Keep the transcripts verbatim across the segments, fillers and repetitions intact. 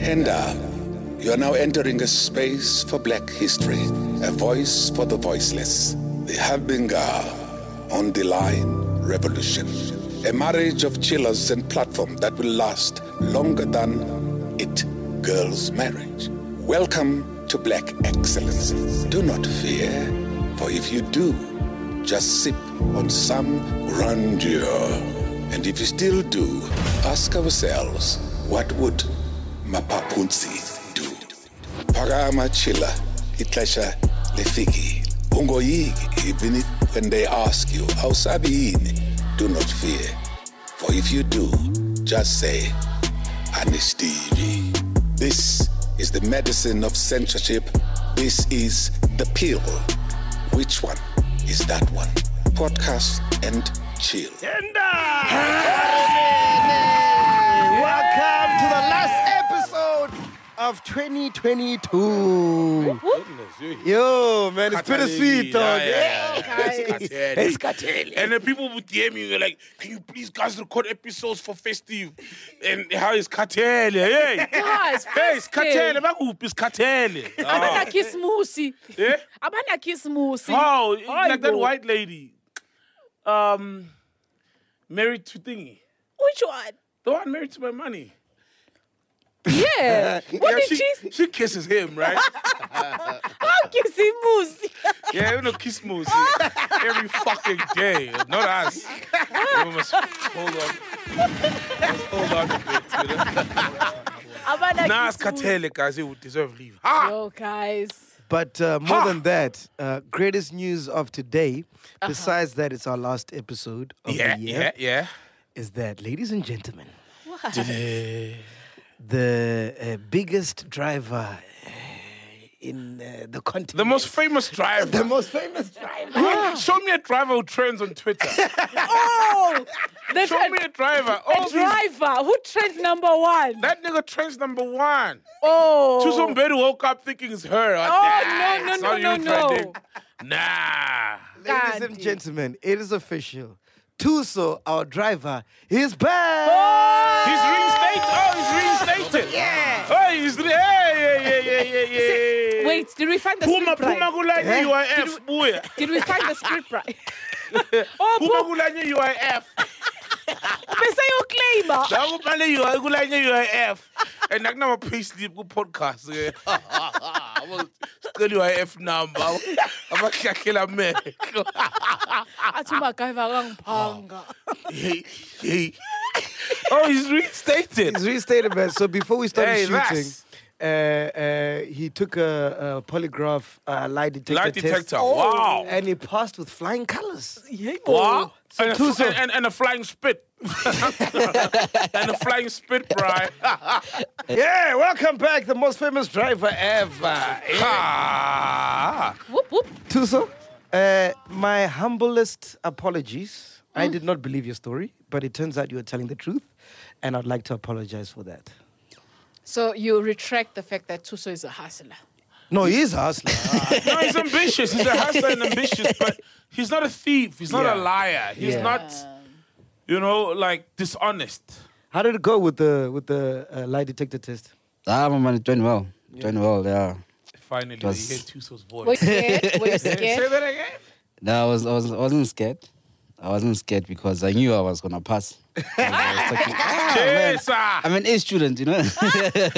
And uh, you are now entering a space for Black history, a voice for the voiceless. The Habinga on the Line Revolution. A marriage of chillers and platform that will last longer than it girls' marriage. Welcome to Black Excellence. Do not fear, for if you do, just sip on some grandeur. And if you still do, ask ourselves, what would Mapapunzi do? Pagama chilla, itlesha lefiki. Ungoyigi, even if when they ask you, how sabiini, do not fear. For if you do, just say, Anistivi. This is the medicine of censorship. This is the pill. Which one is that one? Podcast and chill. Welcome to the last episode of twenty twenty-two. Yo, man, it's bittersweet, dog. Yeah, yeah, yeah. Yeah. It's Kateli. And then people would D M me, like, can you please guys record episodes for festive? And how is Kateli? Hey, Guys, hey, it's Kateli. Bakuphi is Kateli. Abana kismusi. Yeah? Abana kismusi. Oh, like that Hayibo. white lady. Um, married to thingy. Which one? The one married to my money. Yeah. What Yeah, did she, she? she kisses him, right? How kisimusi? Yeah, we know kiss moose every fucking day. Not us. We must hold on. Hold on a bit. You know? Abana Nah, it's kismusi. Katele, guys. He would deserve leave. Ha! Yo, guys. But uh, more Ha! than that, uh, greatest news of today, besides that it's our last episode of Yeah, the year, yeah, yeah. is that, ladies and gentlemen, What? the uh, biggest driver uh, in uh, the continent. The most famous driver. The most famous driver. Show me a driver who trends on Twitter. Oh! The Show me a driver. a All these- driver who trends number one. that nigga trends number one. Oh. Tusombedi woke up thinking it's her. Oh, Nah, no, no, it's no, not no, you no. trending. Nah. Ladies and Gandhi. gentlemen, it is official. Tuso, our driver, is back. He's reinstated. Oh, he's reinstated. Yeah. Oh, he's re- yeah, yeah, yeah, yeah, yeah, yeah. Wait, did we find the Puma, script Puma right? kulanye U I F, buya. Did we find the script right? Oh, Puma Puma, kulanye U I F. bese yoclaimer. Nakubale U I kulanye U I F. And nakunama payslip ku podcast. Abo sicela U I F number. Abakhakela America. Athi uMacGyver kangiphanga. Hey, hey. Oh, he's reinstated. He's reinstated, man. So before we started Hey, shooting, that's- uh, uh, he took a, a polygraph uh, lie detector Lie test. detector. Wow. And he passed with flying colors. Wow. And a, Tuso. and, and, and a flying spit. And a flying spit, bro. Yeah, welcome back, the most famous driver ever. Ah. Whoop, whoop. Tuso, uh, my humblest apologies. I did not believe your story, but it turns out you were telling the truth, and I'd like to apologize for that. So you retract the fact that Tuso is a hustler. No, he is a hustler. No, he's ambitious. He's a hustler and ambitious, but he's not a thief. He's not Yeah. a liar. He's Yeah. not, you know, like dishonest. How did it go with the with the uh, lie detector test? Ah, my man, it went well. It went well, yeah. Finally, was- he heard Tuso's voice. Were you scared? Were you Say scared? that again. No, I was, I was, I wasn't scared. I wasn't scared because I knew I was gonna pass. I was talking- Ah, man. Yes, sir. I'm an A student, you know. So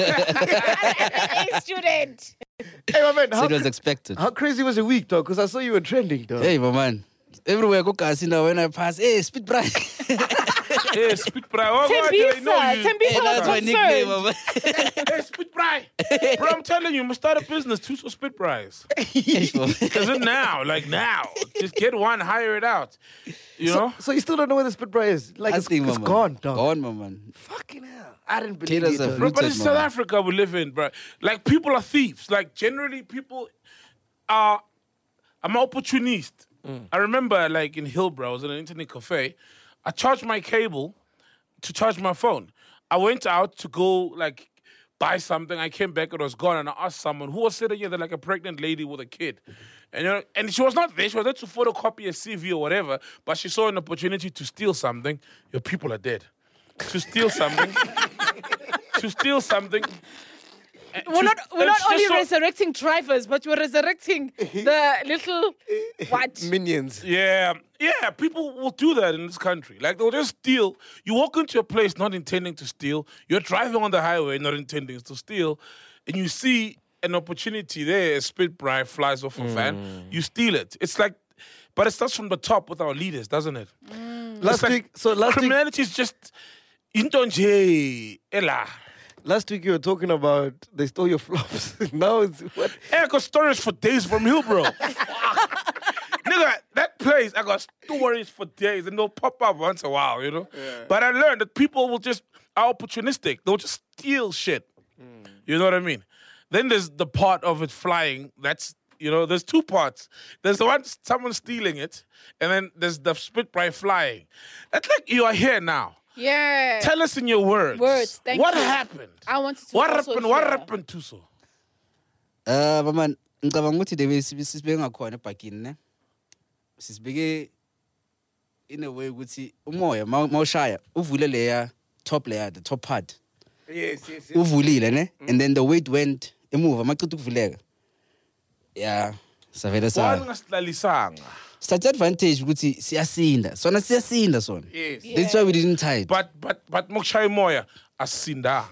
Hey, student. Hey, my man, how, it was expected. how crazy was your week, dog? Because I saw you were trending, dog. Hey, my man. Everywhere I go, casino, when I pass, hey, speed bright. Hey, spit bra. Oh, God, I know Tembisa. you. Tembisa Hey, was that's my nickname, my concerned. man. Hey, spit bra. Bro, I'm telling you, you must start a business. Tuso spit bras. Is it now? Like now. Just get one, hire it out. You So, know? so you still don't know where the spit bra is? Like, it's, Asking, it's my man. gone, dog. Gone, my man. Fucking hell. I didn't believe Taylor's it, a dog. Bro, but Rooted, it's man. South Africa we live in, bro. Like, people are thieves. Like, generally, people are... I'm an opportunist. I remember, like, in Hillbrow, I was in an internet cafe. I charged my cable to charge my phone. I went out to go, like, buy something. I came back, it was gone, and I asked someone who was sitting here, they're like a pregnant lady with a kid. And, you know, and she was not there. She was there to photocopy a C V or whatever, but she saw an opportunity to steal something. Your people are dead. To steal something. to steal something. We're not, we're not It's only just so- resurrecting drivers, but we're resurrecting the little what? Minions. Yeah, yeah, people will do that in this country. Like, they'll just steal. You walk into a place not intending to steal. You're driving on the highway not intending to steal. And you see an opportunity there, a spit bribe flies off a van. You steal it. It's like, but it starts from the top with our leaders, doesn't it? Last like week, so last week, Criminality is just into nje ela. last week you were talking about they stole your flops. Now it's what? Hey, I got stories for days from Hillbrow. Nigga, that place, I got stories for days, and they'll pop up once in a while, you know? But I learned that people will just, are opportunistic. They'll just steal shit. You know what I mean? Then there's the part of it flying. That's, you know, there's two parts. There's the one, someone stealing it, and then there's the spit bribe flying. That's like you are here now. Yeah. Tell us in your words. Words, thank what you. happened? I wanted to What also happened? What hear. happened, Tuso? Uh, mama, ngicabanga ukuthi the way sisibeke ngakhona ebhakini ne. Sisibeke in a way ukuthi umoya mawushaya uvule leya top layer, the top part. Yes, yes, yes. Uvulile ne, and then the weight went emuva maqeda ukuvuleka. Yeah, savela sa. Wangasilalisanga. Such advantage ukuthi siyasinda. Sona siyasinda sona. Yes. That's why we didn't tie it. But but but mokushaya moya asindanga.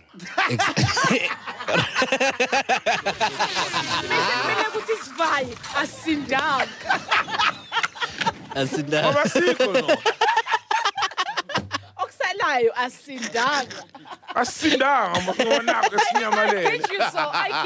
Mina ukuthi sivaye asindanga. Asinda. Ngoba sikho no. Okusalayo asindanga. Asindanga ngibona I esinyamalele. get you, so I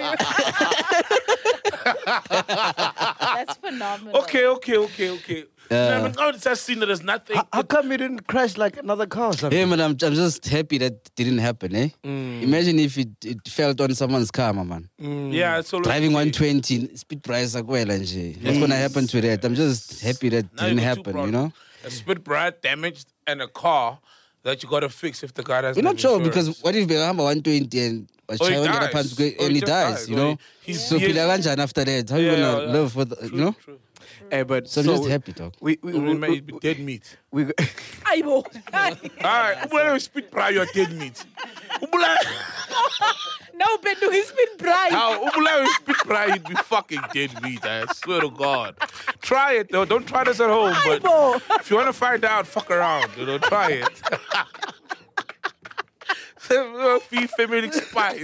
get you. That's phenomenal. Okay, okay, okay, okay. Yeah. Now, when it's asinda, there's nothing. How, how come you didn't crash like another car or something? Hey man, I'm, I'm just happy that didn't happen, eh? Imagine if it, it felt on someone's car, my man. Yeah, it's all Driving one twenty, speed price akwela nje. What's gonna happen to that? I'm just happy that Now you didn't got two happen, you problems. know? A spit bribe damaged and a car that you got to fix if the car doesn't We're not have sure insurance. because what if they have one twenty and Or he Chai won't get up dies. and, Or and he he just dies, dies. you Or know? he- he's- So he is- pila kanjani after that? How you Yeah, gonna yeah, live for the, true, you know? true. Hey, but So I'm just happy, dog. We we We we, may we, be dead meat. we, Aibo. Alright, when we spit bribe, you're dead meat. Ubula- No, Bendu, he's been bright. Now, Ubula will spit bribe, you'd be fucking dead meat. I swear to God. Try it though. Don't try this at home. But Aibo. if you want to find out, fuck around. You know, try it. Feed feminine spice.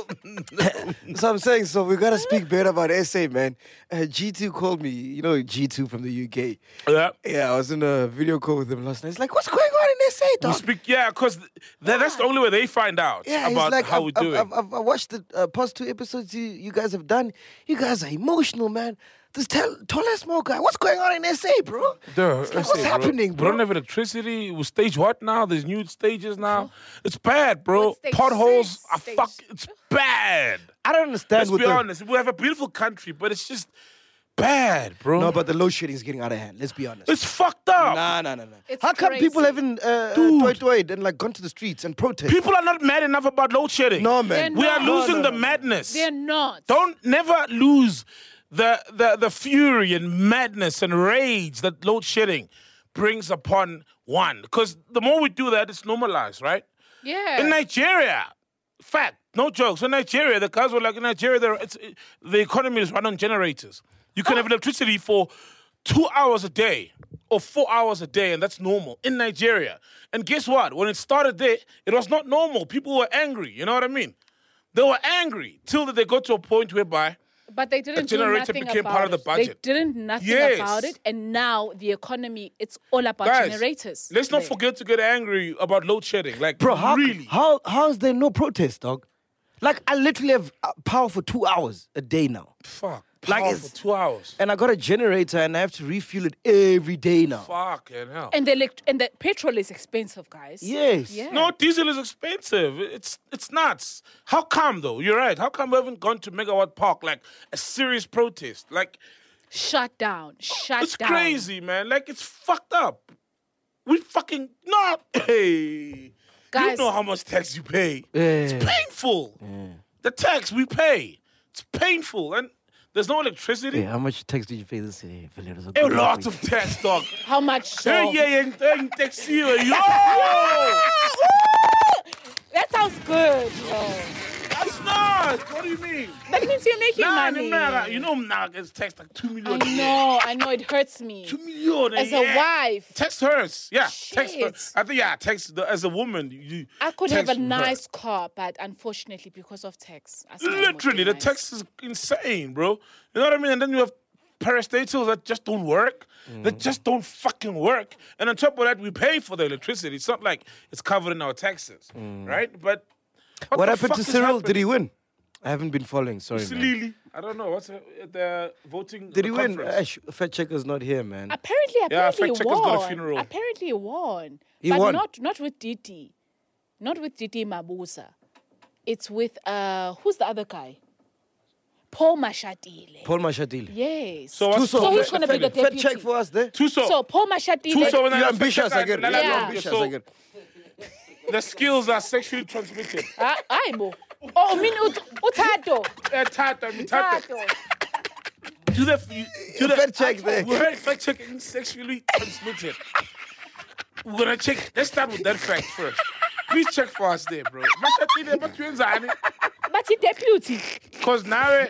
so I'm saying, so we gotta speak better about S A, man. Uh, G two called me, you know, G two from the U K. Yeah. Yeah, I was in a video call with him last night. He's like, "What's going on in S A, We dog?" speak, yeah, because that's the only way they find out Yeah, he's about like, how I've, we I've, do it. I've, I've, I've watched the uh, past two episodes you, you guys have done. You guys are emotional, man. This tall, tall small guy. What's going on in S A, bro? Duh, Like, I what's say, happening, We bro? don't have electricity. We stage what now? There's new stages now. It's bad, bro. What stage? Potholes Stage, are stage. fuck. It's bad. I don't understand. Let's with be the, honest. We have a beautiful country, but it's just bad, bro. No, but the load shedding is getting out of hand. Let's be honest. it's fucked up. Nah, nah, nah, nah. It's How come crazy. people haven't uh, toy toyed and like gone to the streets and protest? People are not mad enough about load shedding. no, man. They're we are not. losing No, no, the no, no. madness. They're not. Don't never lose the, the the fury and madness and rage that load shedding brings upon one. Because the more we do that, it's normalized, right? Yeah. In Nigeria, fact, no jokes. In Nigeria, the guys were like, in Nigeria, there- it's, it, the economy is run on generators. You can have electricity for two hours a day or four hours a day, and that's normal in Nigeria. And guess what? When it started there, it was not normal. People were angry. You know what I mean? They were angry till they got to a point whereby But they didn't do generator nothing became about part of the it. budget. They didn't nothing Yes. about it, and now the economy, it's all about guys, generators. let's not There. forget to get angry about load shedding. Like, Bro, how, really? how how is there no protest, dog? Like, I literally have uh, power for two hours a day now. Fuck. Like, Power it's- for two hours. And I got a generator and I have to refuel it every day now. Fuck and hell. And the elect- and the petrol is expensive, guys. Yes. Yeah. No, diesel is expensive. It's it's nuts. How come though? You're right. How come we haven't gone to Megawatt Park like a serious protest? Like Shut down. Shut it's down. crazy, man. Like it's fucked up. We fucking not. Hey, Guys. you know how much tax you pay. Yeah. It's painful. The tax we pay. It's painful, and there's no electricity. Hey, how much tax did you pay this year? A lot of tax, dog. How much so? Hey, yeah, yeah, yeah, tax you, yo. That sounds good. Yo. That's not. dollars. What do you mean? That means you're making Nah, money. nah, you know now gets text like two million. I know, I know, it hurts me. Two million. As yeah. a wife. Text hers. Yeah. Text her. Shit. I think yeah, text the, as a woman. You I could have text a her. nice car, but unfortunately, because of text. I still Literally, the won't be nice. text is insane, bro. You know what I mean? And then you have parastatals that just don't work. Mm. That just don't fucking work. And on top of that, we pay for the electricity. It's not like it's covered in our taxes, right? But What, the happened fuck to is Cyril? Did he happening? win? I haven't been following. Sorry, man. Silili. I don't know. What's the, the voting? Did the he win? conference? Ash, fact checker's not here, man. Apparently, Yeah, apparently fact he checker's won. got a funeral. Apparently he won. He but won? not not with D T. Not with D T Mabuza. It's with uh who's the other guy? Paul Mashatile. Paul Mashatile. Yes. So what's Tuso, So who's fa- gonna be the fact deputy? check for us there. Tuso. So Paul Mashatile. Tuso, when I You're fact ambitious check, again. la- la- Yeah. You're la- ambitious so again. The skills are sexually transmitted. Ah, aibo. Oh, mina ut- utato. Eh, Tata, mi tata. Tato. Do the you- do the Fact check there. We heard fact checking sexually transmitted. We're gonna check. Let's start with that fact first. Please check for us there, bro. Mashatile, but you ain't But he deputy. Because now, eh,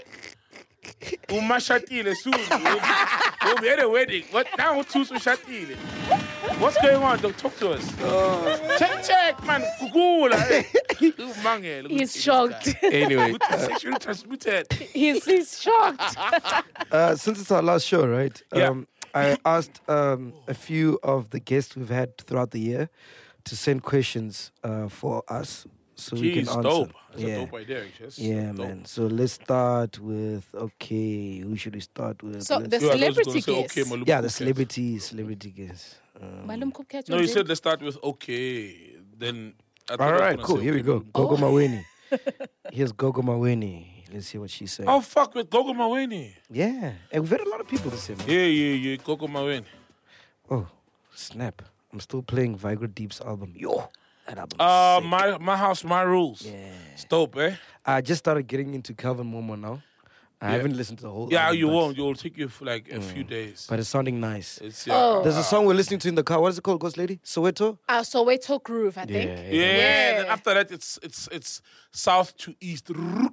umashatile soon. We'll be, we'll be at a wedding. What now? Who's Shatile? What's going on? Don't talk to us. Check, check, man. Google. eh. You mangel. He's shocked. Anyway, Sexually transmitted. he's, he's shocked. uh, since it's our last show, right? Yeah. Um, I asked um, a few of the guests we've had throughout the year to send questions uh, for us so we can Jeez, answer. dope. That's yeah. a dope idea, Chess. Yeah, Dope. man. So let's start with, okay, who should we start with? So Let's- the You are those celebrity gonna say, guest. okay, Malum yeah, the Kupket. celebrity, celebrity guest. Um, Malum Kupket, No, was you it? said let's start with okay. Then. I thought I all was right, gonna cool. say, Here we okay, go. Malum- Gogo Maweni. Here's Gogo Maweni. Let's see what she said. Oh, fuck with Gogo Maweni. Yeah. And we've had a lot of people this year, man. Yeah, yeah, yeah. Gogo Maweni. Oh, snap. I'm still playing Vigra Deep's album. Yo, that album. Uh, sick. my my house, my rules. Yeah. It's dope, eh? I just started getting into Calvin Momo now. I Yeah. haven't listened to the whole Yeah, album, you but, won't. You'll take you for like a few days. But it's sounding nice. It's yeah. Oh. There's a song we're listening to in the car. What is it called, Ghost Lady? Soweto? Uh, Soweto Groove, I think. Yeah, Yeah. then after that, it's it's it's south to east.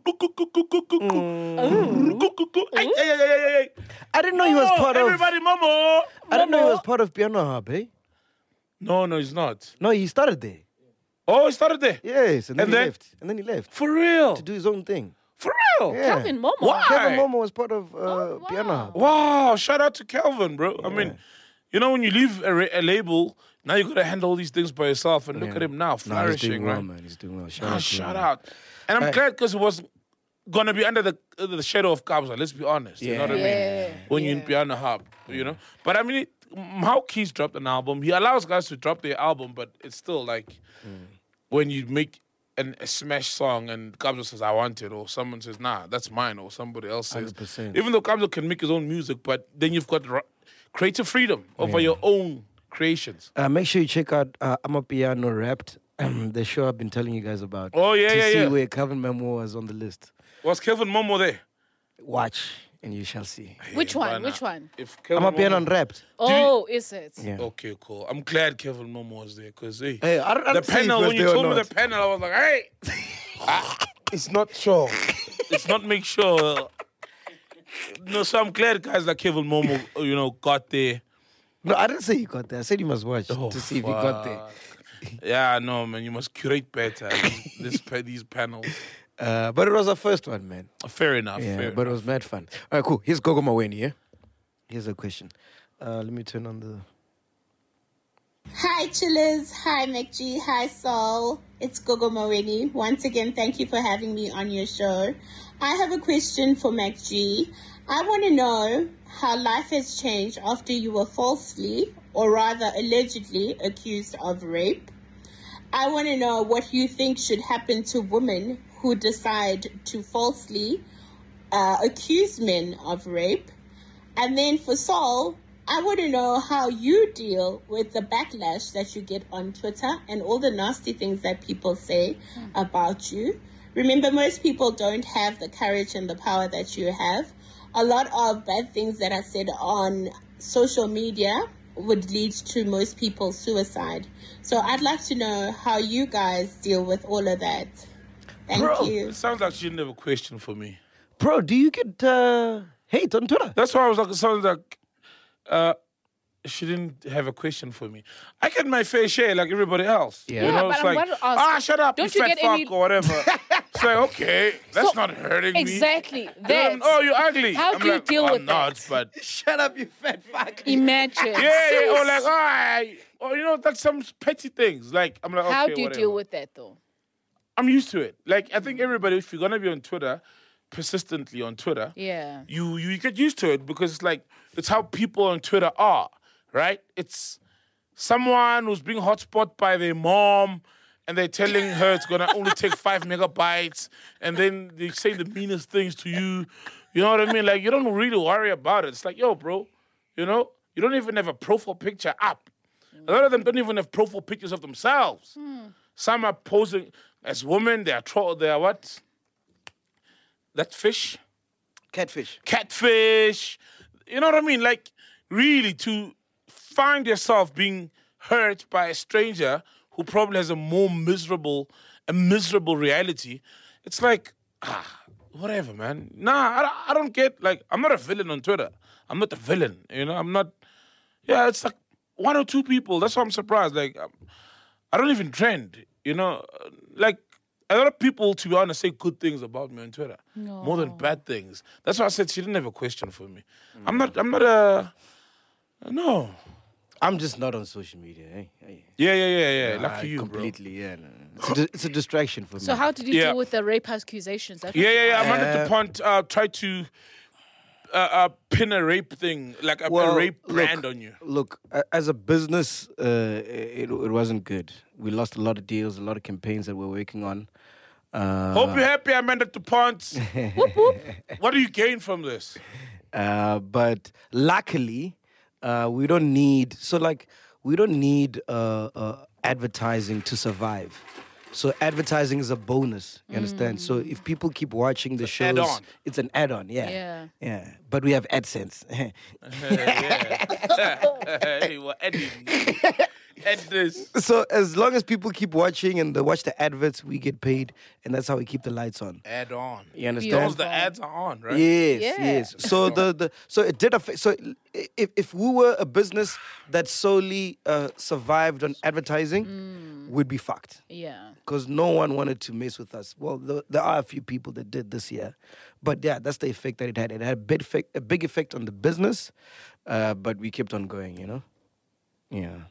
Ay, ay, ay, ay, ay. I didn't know he was Momo, part of. everybody, Momo. I didn't know he Momo. was part of Piano Hub, eh? No, no, he's not. No, he started there. Oh, he started there. Yes, and then And he then? left. And then he left For real. to do his own thing. For real. Yeah. Calvin Momo. Why? Kevin Momo was part of uh, Oh, Piano wow. Hub. Wow, shout out to Calvin, bro. I mean, you know, when you leave a, ra- a label, now you got to handle all these things by yourself. And look Yeah. at him now, No, he's flourishing, doing well, right? man. He's doing well. Shout Ah, out to shout him. out. And I'm Hey. glad because it was going to be under the uh, the shadow of Kabza, let's be honest. You know what I mean? Yeah. When you're in Yeah. Piano Hub, you know? But I mean, it, Mau Keys dropped an album. He allows guys to drop their album, but it's still like when you make an, a smash song and Kabza says, I want it, or someone says, nah, that's mine, or somebody else says. one hundred percent. Even though Kabza can make his own music, but then you've got ri- creative freedom over your own creations. Uh, make sure you check out uh, Amapiano Rapped, the show I've been telling you guys about. Oh, yeah, to yeah, see yeah. where Calvin Momo was on the list. Was Kelvin Momo there? Watch and you shall see. Which Hey, one? bana. Which one? If Kelvin Amapiano Momo- and Rapped. Oh, is it? Yeah. Okay, cool. I'm glad Kevin Momo was there because hey, Hey, I don't, I the don't say if panel he was when you there or told me not. the panel, I was like, hey, ah, it's not sure. It's not make sure. No, so I'm glad guys like Kevin Momo, you know, got there. No, I didn't say you got there. I said you must watch Oh, to see if you got there. fuck. Yeah, no, man, you must curate better these, this, pa- these panels. Uh, but it was our first one, man. Fair enough. Yeah, fair but it enough. was mad fun. All right, cool. Here's Gogo Maweni, yeah? Here's a question. Uh, let me turn on the... Hi, chillers. Hi, MacG. Hi, Saul. It's Gogo Maweni. Once again, thank you for having me on your show. I have a question for MacG. I want to know how life has changed after you were falsely, or rather allegedly, accused of rape. I want to know what you think should happen to women who decide to falsely uh, accuse men of rape. And then for Saul, I want to know how you deal with the backlash that you get on Twitter and all the nasty things that people say about you. Remember, most people don't have the courage and the power that you have. A lot of bad things that are said on social media would lead to most people's suicide. So I'd like to know how you guys deal with all of that. Thank Bro. you. It sounds like she didn't have a question for me. Bro, do you get uh, hate on Twitter? That's why I was like, it sounds like uh, she didn't have a question for me. I get my fair share like everybody else. Yeah. You Yeah, know, but it's I'm like, gonna ask, ah, shut up, don't you you fat get fuck any- or whatever. It's like, okay, that's So- not hurting me. Exactly. You know, That's, oh, you're ugly. How I'm do you like, deal oh, with I'm that? not, but Shut up, you fat fuck. imagine. yeah, yeah, or like, oh, I, or you know, like some petty things. Like, I'm like, okay, How do you whatever. deal with that though? I'm used to it. Like, I think everybody, if you're gonna be on Twitter, persistently on Twitter, Yeah. you you get used to it because it's like it's how people on Twitter are, right? It's someone who's being hotspot by their mom, and they're telling her it's gonna only take five megabytes, and then they say the meanest things to you. You know what I mean? Like, you don't really worry about it. It's like, yo, bro, you know, you don't even have a profile picture up. A lot of them don't even have profile pictures of themselves. Some are posing as women. They are tro- they are what? That fish. Catfish. Catfish. You know what I mean? Like, really, to find yourself being hurt by a stranger who probably has a more miserable, a miserable reality, it's like, ah, whatever, man. Nah, I, don't- I don't get, like, I'm not a villain on Twitter. I'm not a villain, you know? I'm not, yeah, it's like one or two people. That's why I'm surprised. Like, um, I don't even trend, you know? Like, a lot of people, to be honest, say good things about me on Twitter, more than bad things. That's why I said she didn't have a question for me. I'm not. I'm not a. No. I'm just not on social media. Eh? Hey. Yeah, yeah, yeah, yeah. I Lucky you, bro. completely, yeah. No, no. It's, a di- it's a distraction for So me. how did you Yeah. deal with the rape accusations? That's Yeah, yeah, yeah. Amanda Uh, DuPont uh, tried to uh, uh, pin a rape thing, like a, a Well, rape brand look, on you. Look, a- as a business, uh, it, it wasn't good. We lost a lot of deals, a lot of campaigns that we're working on. Uh, Hope you're happy, Amanda DuPont. What do you gain from this? Uh, but luckily, uh, we don't need so like we don't need uh, uh, advertising to survive. So advertising is a bonus. You understand? So if people keep watching the shows, add-on. it's an add-on. Yeah, Yeah. yeah. But we have AdSense. Hey, we're editing. Ed this. So as long as people keep watching and they watch the adverts, we get paid, and that's how we keep the lights on. Add on. You understand? Those the ads are on, right? Yes, Yeah. yes. So the, the so it did affect. So i- if if we were a business that solely uh, survived on advertising, we'd be fucked Yeah. because no one wanted to mess with us. Well, th- there are a few people that did this year, but yeah, that's the effect that it had. It had a big effect, a big effect on the business, uh, but we kept on going. You know, yeah.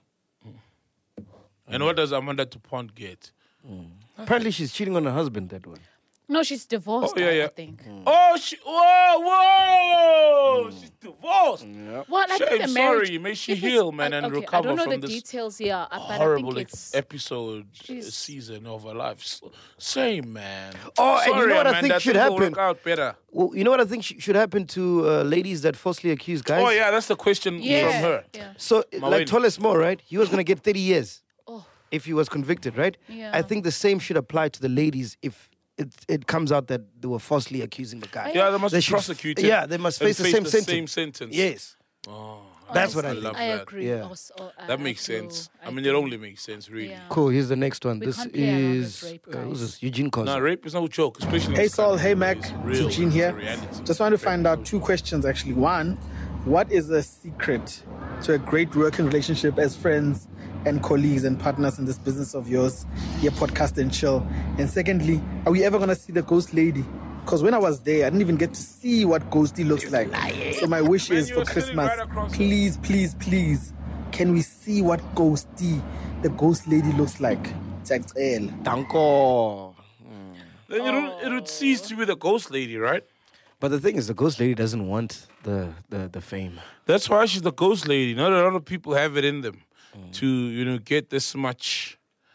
And what does Amanda DuPont get? Apparently, she's cheating on her husband. That one. No, she's divorced. Oh, yeah, I- yeah. I think. Oh, she, whoa, whoa! She's divorced. Well, I think Shame, the marriage. sorry. May she if it's- heal, man, I- and okay, recover I don't know from the this details here, uh, but horrible I think ex- it's. episode, uh, Jeez. season of her life. So, same, man. Oh, and you sorry, know what I Amanda, think should things will happen? work out better. Well, you know what I think sh- should happen to uh, ladies that falsely accuse guys. Oh, yeah, that's the question Yeah. from her. Yeah. So, Maweni. like Toles Moore, right? He was going to get thirty years Oh. if he was convicted, right? Yeah. I think the same should apply to the ladies if it, it comes out that they were falsely accusing the guy. Yeah, they must They be should- prosecuted. yeah, they must and face the same the sentence. same sentence. Yes. Oh, That's what I I think. love I that. agree. Yeah. Also, I- That I makes do. sense. I, mean, do. it only makes sense, really. Yeah. Cool. Here's the next one. We this can't play around with is rape, uh, who's guys. this? Eugene Koza. No, rape is no joke, especially. in Hey this Saul, country. hey Mac, It's it's real. Eugene It's a here. reality. Just want to find out two questions actually. One, what is the secret to a great working relationship as friends and colleagues and partners in this business of yours, your podcast and chill? And secondly, are we ever going to see the ghost lady? Because when I was there, I didn't even get to see what Ghosty looks like. So my wish Man, is you for were sitting Christmas, right across please, please, please, can we see what Ghosty, the ghost lady, looks like? Jacel. Danko. Then it, would, it would cease to be the ghost lady, right? But the thing is, the ghost lady doesn't want the, the, the fame. That's why she's the ghost lady. Not a lot of people have it in them to, you know, get this much.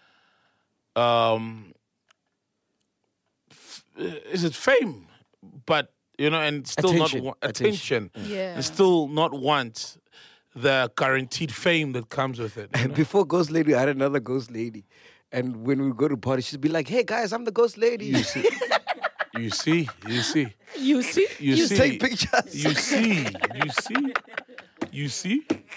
Um, f- is it fame? But you know, and still Attention. not wa- Attention. attention, Yeah. and still not want the guaranteed fame that comes with it. you know? Before Ghost Lady, I had another Ghost Lady. And when we go to parties, she'd be like, hey, guys, I'm the Ghost Lady. You see, you see, you see, You see? you, You see, take pictures. You see, you see, you see.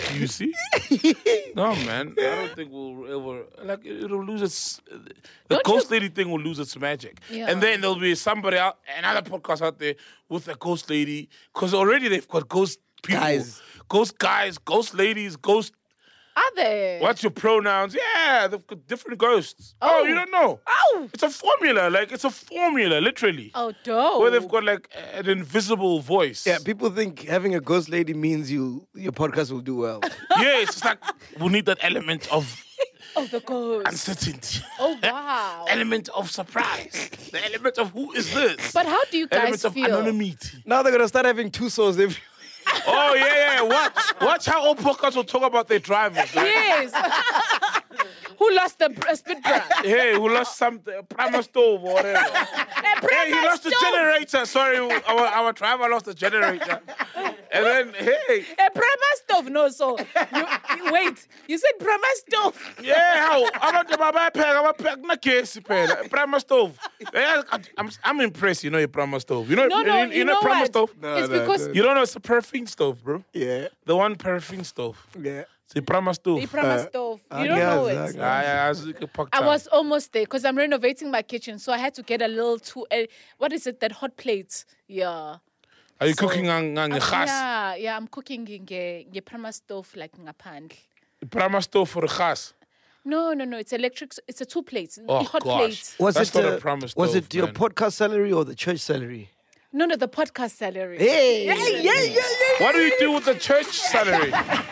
You see? No, man. I don't think we'll ever like it'll lose its. The Don't ghost you- lady thing will lose its magic, Yeah. and then there'll be somebody out, another podcast out there with a ghost lady, because already they've got ghost people, Guys. ghost guys, ghost ladies, ghost. Are they? What's your pronouns? Yeah, they've got different ghosts. Oh, Oh. you don't know? Oh. It's a formula. Like it's a formula, literally. Oh, dope. Where they've got like an invisible voice. Yeah, people think having a ghost lady means you your podcast will do well. Yeah, it's just like we need that element of Oh, the ghost. uncertainty. Oh, wow. Element of surprise. The element of who is this? But how do you guys element of feel? anonymity. Now they're gonna start having two souls every. Oh yeah, yeah. Watch, watch how all podcasts will talk about their drivers. Right? Yes. Who lost the br- spit brush? Hey, who lost something? A primer stove or whatever. Hey, he lost the generator. Sorry, our our driver lost the generator. And then, hey, A Brahma stove, no, so. You, you- wait, you said Brahma stove. yeah, how? I'm about to buy pack. I'm a pack na case pen. Primer stove. Yeah, I'm I'm impressed. You know your primer stove. You know, No, no, you, you, know, know primer what? stove. It's because You don't know it's a paraffin stove, bro. Yeah, The one paraffin stove. yeah. It's a primer stove. the Brahma Uh, stove. uh, You don't yes, know uh, it. yes. Ah, yeah, I was like a puck I town. was almost there because I'm renovating my kitchen, so I had to get a little too. Uh, what is it? That hot plate? Yeah. Are you So- cooking on on Uh, gas? yeah, yeah. I'm cooking in the Brahma stove like ngaphandle. Primer stove for the gas. No, no, no. It's electric. It's a two plates. Oh, the hot gosh. plate. Was That's it not a uh, promise was stove, it your man. podcast salary or the church salary? No, no, the podcast salary. Hey, yeah, yeah, yeah, yeah. What do you do with the church salary?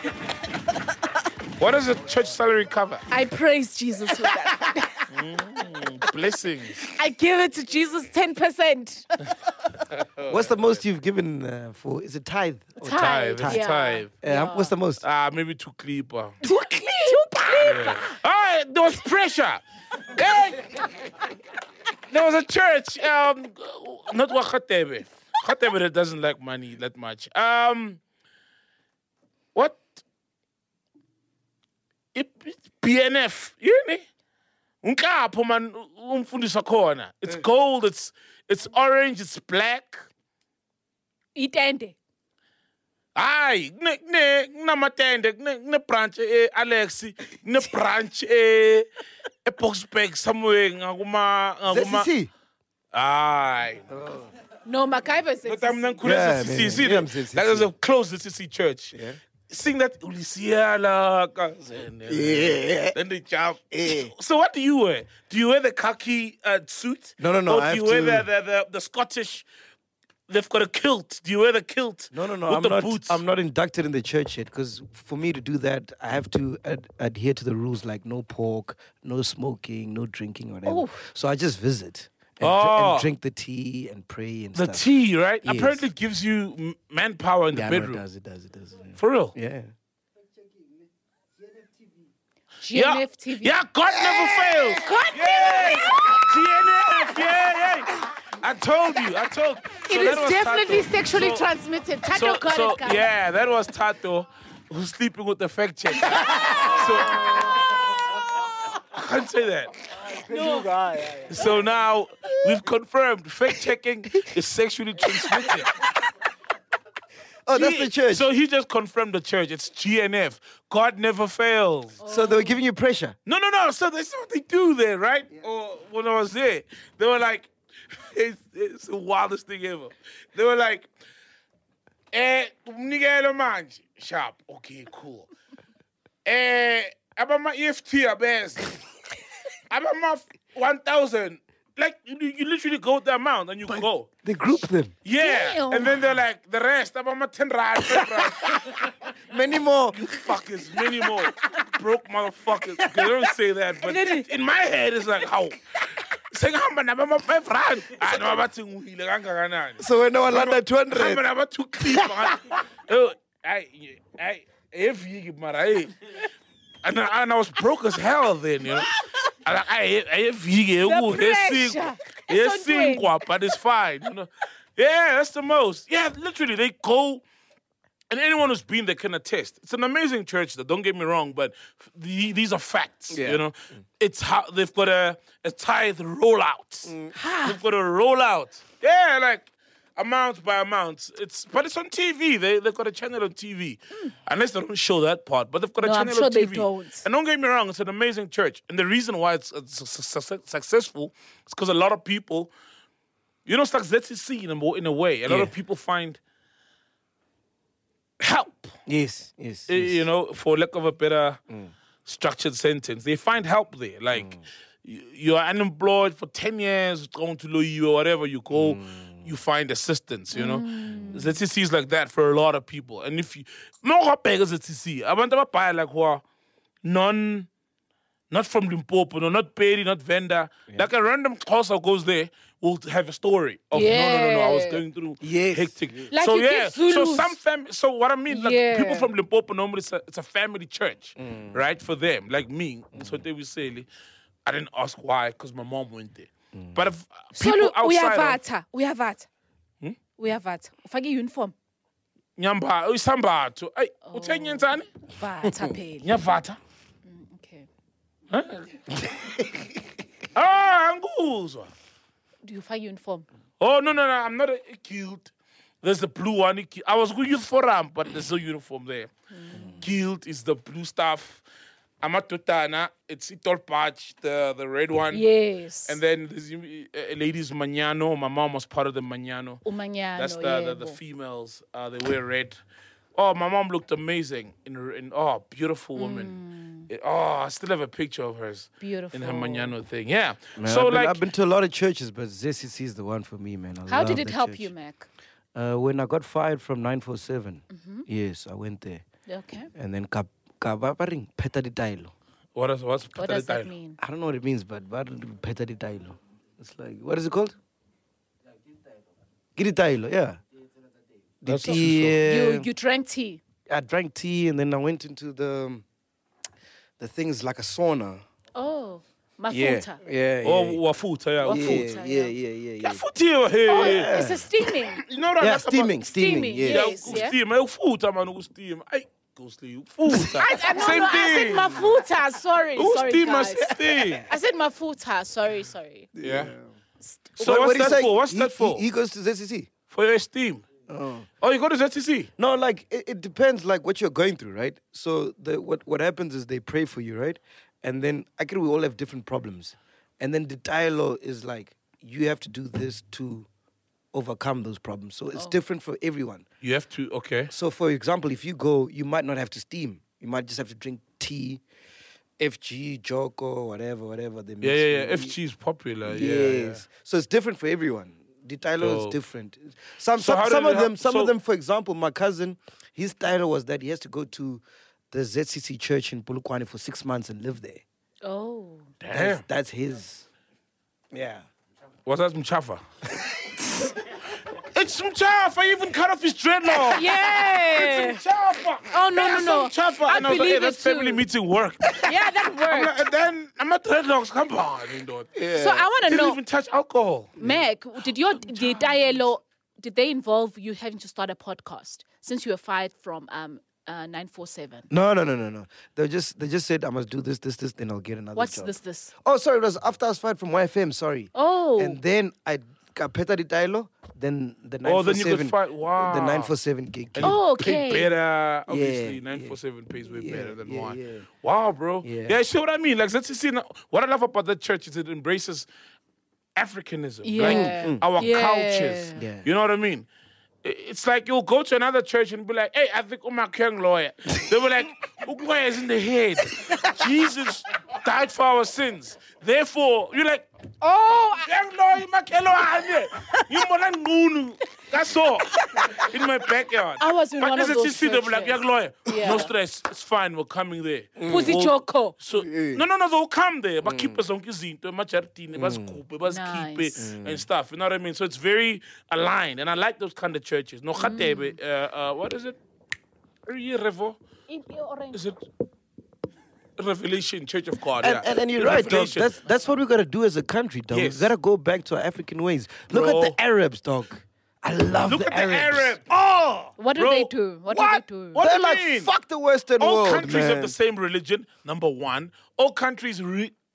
What does the church salary cover? I praise Jesus with that. Blessings. I give it to Jesus ten percent. What's the most you've given uh, for? Is it tithe? Or Tithe, it's yeah. tithe. Uh, What's the most? Ah, maybe two clipper. Too clean. Too clean. Ah, there was pressure. Hey! There was a church. Um, not Wakhatebe. Khatebe that doesn't like money that much. Um, what? It, it- B N F. You know? Unkapho man umfundisa khona. It's gold. It's it's orange. It's black. Itende. Hayi, kune kune kunamatende kune kune branch eh Alexi, kune branch eh e Boxburg somewhere ngakuma ngakuma. Z C C. Hayi. No, MacGyver said. But I'm not Yeah, Z man, C C. yeah, I'm Z C C. That is a close Z C C church. Yeah. Sing that Ulisiala. Yeah. Then they jump. Yeah. So what do you wear? Do you wear the khaki uh, suit? No, no, no, Or I do you have wear to- the, the, the, the Scottish? They've got a kilt. Do you wear the kilt? No, no, no. With I'm the not. boots? I'm not inducted in the church yet because for me to do that, I have to ad- adhere to the rules like no pork, no smoking, no drinking, whatever. Oh. So I just visit and, dr- Oh. and drink the tea and pray and The stuff. tea, right? Yes. Apparently gives you m- manpower in the Yeah, no, it bedroom. does. It does. It does. Yeah. For real? Yeah. G N F T V. Yeah, God never fails. God yeah. G N F, yeah, yeah. I told you, I told you. It is definitely sexually transmitted. Tato So, got so it, guys. yeah, that was Tato who's sleeping with the fact checker. so I can't say that. So now we've confirmed fact checking is sexually transmitted. Oh, that's He- the church. So, So he just confirmed the church. It's G N F. God never fails. they were giving you pressure. No, no, no. So that's what they do there, right? Or when I was there, they were like, it's, it's the wildest thing ever. They were like, eh, umnikelo manje. Sharp. Okay, cool. Eh, abama E F T abes. Abama one thousand. Like, you, you literally go with the amount and you go. They group them. Yeah. Damn. And then they're like, the rest, abama ten rand. ten rand. Many more. Fuckers, many more broke motherfuckers. They don't say that, but in my head it's like how. Sengihamba nabama five rand. Ah, no abathi ngihile kangakanani. So when no one landed two Hamba hundred. naba two clip. Oh, I I every mara. eh. And I, and I was broke as hell then, you know. I like I I every pressure. It's on but it's fine, you know. Yeah, that's the most. Yeah, literally they go. And anyone who's been there can attest. It's an amazing church, though, don't get me wrong, but the, these are facts, Yeah. you know. It's how they've got a, a tithe rollout. Mm. They've got a rollout. Yeah, like, amount by amount. It's but it's on T V. They they've got a channel on T V, unless they don't show that part. But they've got a No, I'm channel sure on T they V. don't. And don't get me wrong, it's an amazing church. And the reason why it's, it's su- su- successful is because a lot of people, you know, it's like Z C C in a, in a way. A lot Yeah. of people find help. Yes, yes. Eh, yes. You know, for lack of a better structured sentence, they find help there. Like you, you're unemployed for ten years, going to Louis or whatever you go, you find assistance. You know, Z C C is like that for a lot of people. And if you no how big is Z C C, I want to buy like who are non. Not from Limpopo, no, not Perry, not Venda. Like a random Xhosa goes there, will have a story of no, no, no, no. I was Yeah. going through Yes. hectic. Like so you yeah, get so Zulus. some fam. So what I mean, like Yeah. people from Limpopo normally it's a, it's a family church, right? For them, like me. So they will say, I didn't ask why, because my mom went there. But if uh, So people look, outside, of, uyavatha, uyavatha. Uyavatha. Ufake uniform. nyamba, uyisambatho, ay, Oh. uthenge njani? Vatha phela. Ngiyavatha. Okay. Ah, anguzwa. Do you find uniform? Oh, no, no, no, I'm not a, a guild. There's the blue one. I was going youth forum, but there's no uniform there. Guild is the blue stuff. Amatutana, it's Itol Patch, the, the red one. Yes. And then there's a ladies Mañano. My mom was part of the Mañano. Umanyano, That's the, the, the yebo. females. Uh, they wear red. Oh, my mom looked amazing. In, in oh, beautiful woman. It- oh, I still have a picture of hers. Beautiful. In her Mañano thing. Yeah. Man, so I've, been, like, I've been to a lot of churches, but Z C C is the one for me, man. I How love did it that help church. you, Mac? Uh, when I got fired from nine four seven, Mm-hmm. yes, I went there. Okay. And then ka ka ba ba reng pheta ditaelo. what is what's What does that mean? I don't know what it means, but ba re pheta ditaelo. It's like, what is it called? Giditaelo, yeah. The That's tea, You uh, you drank tea. I drank tea and then I went into the the things like a sauna. Oh, Yeah, mafuta. yeah, yeah. Oh, wafuta, yeah. yeah, wafuta, yeah, yeah. yeah, yeah, Yeah, yeah. futhi, hey. Oh, it's a steaming. You know what Yeah, I like steaming, about- steaming, Steaming, yeah. yeah. Yeah, Yes, yeah. steam. Hey, futa, man, who steam. Ay, go steam. Futa. I, no, Same no, thing. I said mafuta. Sorry, Who sorry, steam guys. must steam. I said mafuta. Sorry, sorry. Yeah. What- So what what's he's that saying, for? What's he, that for? He, he goes to Z C C. For your steam. Oh. Oh, you go to Z C C? No, like it, it depends, like what you're going through, right? So the what what happens is they pray for you, right? And then actually we all have different problems, and then the dialogue is like you have to do this to overcome those problems. So it's different for everyone. You have to, okay. So for example, if you go, you might not have to steam. You might just have to drink tea, F G, Joko, whatever, whatever. They Yeah, mix yeah, yeah. with. F G is popular. Yeah, Yes. yeah. So it's different for everyone. The title is Dope. different. Some So some, how some did of it them help- some so- of them, for example, my cousin, his title was that he has to go to the Z C C church in Polokwane for six months and live there. Oh. Damn. That's, that's his. Yeah. What's that, Mchafa? It's Mchafa. He even cut off his dreadlock. Yeah. Mchafa. Oh, no, That's no, no. Mchafa. I And I was like, believe hey, it that's family too. meeting work. Yeah, that I'm worked. like, and then I'm at dreadlocks. Come on, you know. So I want to Didn't know, even touch alcohol. Mac, did your the dialogue did they involve you having to start a podcast since you were fired from um uh, nine four seven? No, no, no, no, no. They just they just said I must do this, this, this, then I'll get another What's job. this? This? Oh, sorry, it was after I was fired from Y F M, sorry. Oh. And then I got Peter Ditailo, then the nine Oh, four then you could seven. fight. Wow. The nine four seven gig. And Oh, you pay okay. better. Obviously, Yeah, nine four seven pays way yeah, better than yeah, one. yeah. Wow, bro. Yeah. Yeah, see what I mean? Like, let's see. now- What I love about that church is it embraces Africanism, Yeah. like Mm. our Yeah. cultures. Yeah. You know what I mean? I- It's like you'll go to another church and be like, hey, I think Uma Keng lawyer. They'll be like, Ukwaya is in the head. Jesus died for our sins. Therefore, you're like, oh, Keng lawyer, Makelo, you mona ngunu. That's all. In my backyard. I was in But one of as a those C C, they'll be like, churches. young lawyer, Yeah. no stress, it's fine, we're coming there. Pussy We'll- Choco. So, no, no, no, they'll come there. But keep us on Kizinto, Machartine, Baskupe, Bas keep it Nice. and stuff. You know what I mean? So it's very aligned. And I like those kind of churches. No Khatebe, uh, uh, what is it? Revo? Is it? Revelation Church of God. And, yeah. and, and you're The right, dog. Revelation. That's that's what we gotta do as a country, dog. Yes. We gotta go back to our African ways. Look Bro. at the Arabs, dog. I love Look the at Arabs. the Arab. Oh! What do bro. they do? What, What? do they do? What They're do you like mean? fuck the Western All world, countries man. have the same religion, number one. All countries re-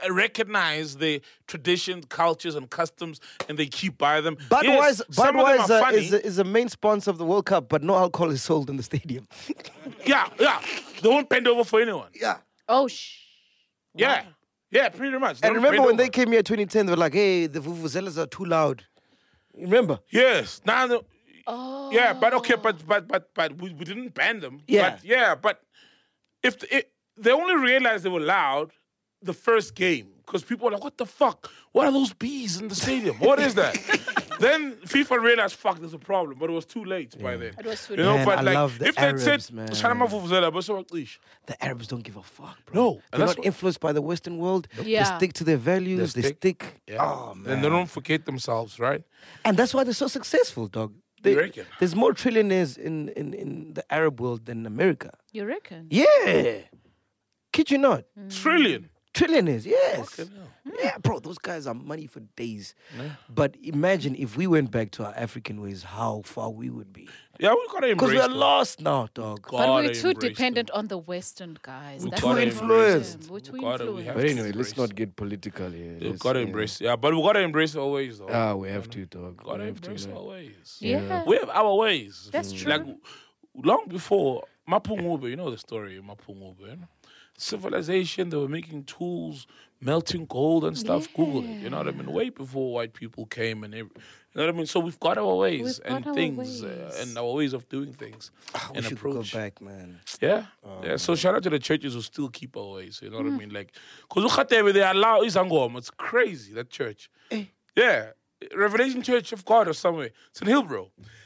recognize their traditions, cultures, and customs, and they keep by them. Budweiser, Yes, some of them are Budweiser funny. is, a, is a main sponsor of the World Cup, but no alcohol is sold in the stadium. Yeah, yeah. They won't bend over for anyone. Yeah. Oh, shh. Yeah, yeah, pretty much. They And don't remember bend when they over. came here twenty ten, they were like, hey, the Vuvuzelas are too loud. Remember? Yes. Now, the, Oh. yeah, but okay, but but but but we, we didn't ban them. Yeah. But, yeah, but if the, it, they only realized they were loud the first game because people were like, "What the fuck? What are those bees in the stadium? What is that?" Then FIFA realized, "Fuck, there's a problem," but it was too late by then. It was too You know, Man, but I like love the if they Arabs, said, man. "Shalama Vuvuzela," but so what, please. The Arabs don't give a fuck, bro. No, and They're that's not what- influenced by the Western world. Yeah. They stick to their values. They They stick. stick. Yeah. Oh, man. And they don't forget themselves, right? And that's why they're so successful, dog. They, You reckon? There's more trillionaires in, in, in the Arab world than America. You reckon? Yeah. Kid you not. Trillion. Trillionaires, yes. Fucking hell. Yeah, bro, those guys are money for days. But imagine if we went back to our African ways, how far we would be. Yeah, we gotta Because embrace we're them. lost now, dog. But Gotta we're too embrace dependent them. on the Western guys. We That's gotta the influenced. problem. We're too We gotta- we influenced. have But to anyway, let's embrace. not get political here. We've Let's, got to you know. embrace, yeah, but we got to embrace our ways, though. Ah, we have to, dog. Got to We have to, embrace man. our ways. Yeah. We have our ways. That's true. Like, long before Mapungube, you know the story of Mapungube, you know? Civilization, they were making tools, melting gold and stuff. Google it, you know what I mean? Way before white people came and every, you know what I mean? So we've got our ways We've got and our things uh, ways. and our ways of doing things We and should approach. go back, man. Yeah, yeah. So shout out to the churches who still keep our ways. You know what I mean? Like, because they allow Isangoma. It's crazy that church. Yeah, Revelation Church of God or somewhere. It's in Hillbrow.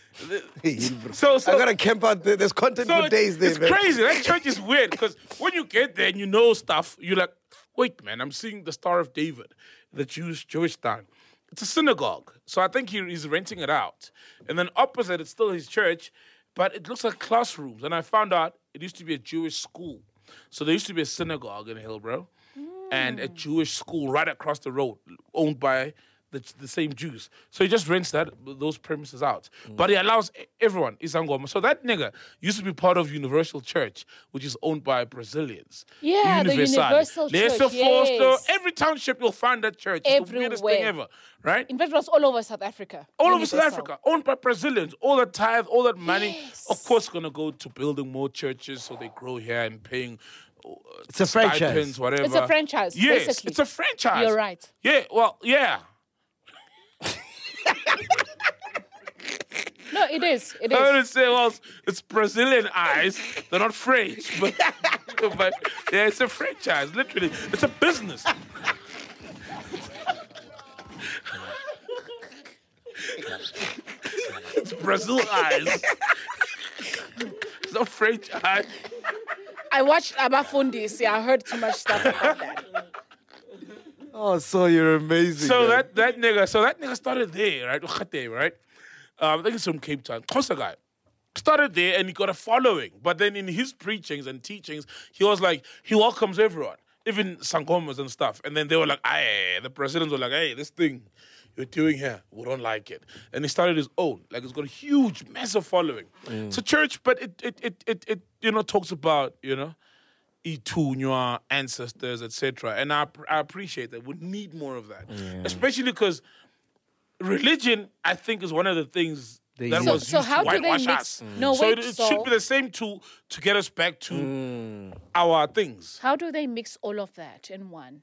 So, so I gotta camp out there. There's content so for it's, days there, it's man. crazy. That church is weird because when you get there and you know stuff, you're like, wait, man, I'm seeing the Star of David, the Jewish Jewish town. It's a synagogue, so I think he, he's renting it out. And then opposite, it's still his church, but it looks like classrooms. And I found out it used to be a Jewish school. So there used to be a synagogue in Hillbrow and a Jewish school right across the road, owned by the, the same Jews. So he just rents that those premises out. But he allows e- everyone, Isangoma. So that nigga used to be part of Universal Church, which is owned by Brazilians. Yeah, the Universal There's Church, a Foster. yes. Every township you'll find that church. It's the weirdest thing Everywhere. ever, right? In fact, it was all over South Africa. All over South Universal. Africa, owned by Brazilians. All that tithe, all that money, Yes. of course, gonna go to building more churches so they grow here and paying. Uh, It's a franchise. stipends, whatever. It's a franchise, Yes, basically. it's a franchise. You're right. Yeah, well, yeah. No, it is. It I is. wouldn't say, well, it's Brazilian eyes. They're not French, but, but yeah, it's a franchise. Literally, it's a business. It's Brazil eyes. It's not French eyes. I watched Abafundis. Yeah, I heard too much stuff about that. Oh, so you're amazing. So man. that that nigga, so that nigga started there, right? Ukhatebe, right? Um, I think it's from Cape Town. Kosa guy. Started there and he got a following. But then in his preachings and teachings, he was like, he welcomes everyone, even Sangomas and stuff. And then they were like, hey, the presidents were like, hey, this thing you're doing here, we don't like it. And he started his own. Like, it's got a huge, massive following. It's a church, but it, it, it, it, it, you know, talks about, you know, Itunywa, ancestors, et cetera. And I, I appreciate that. We need more of that. Especially because religion, I think, is one of the things They that use. was So- so used how to do they whitewash mix- us. No, so wait, it, it so- should be the same tool to get us back to our things. How do they mix all of that in one?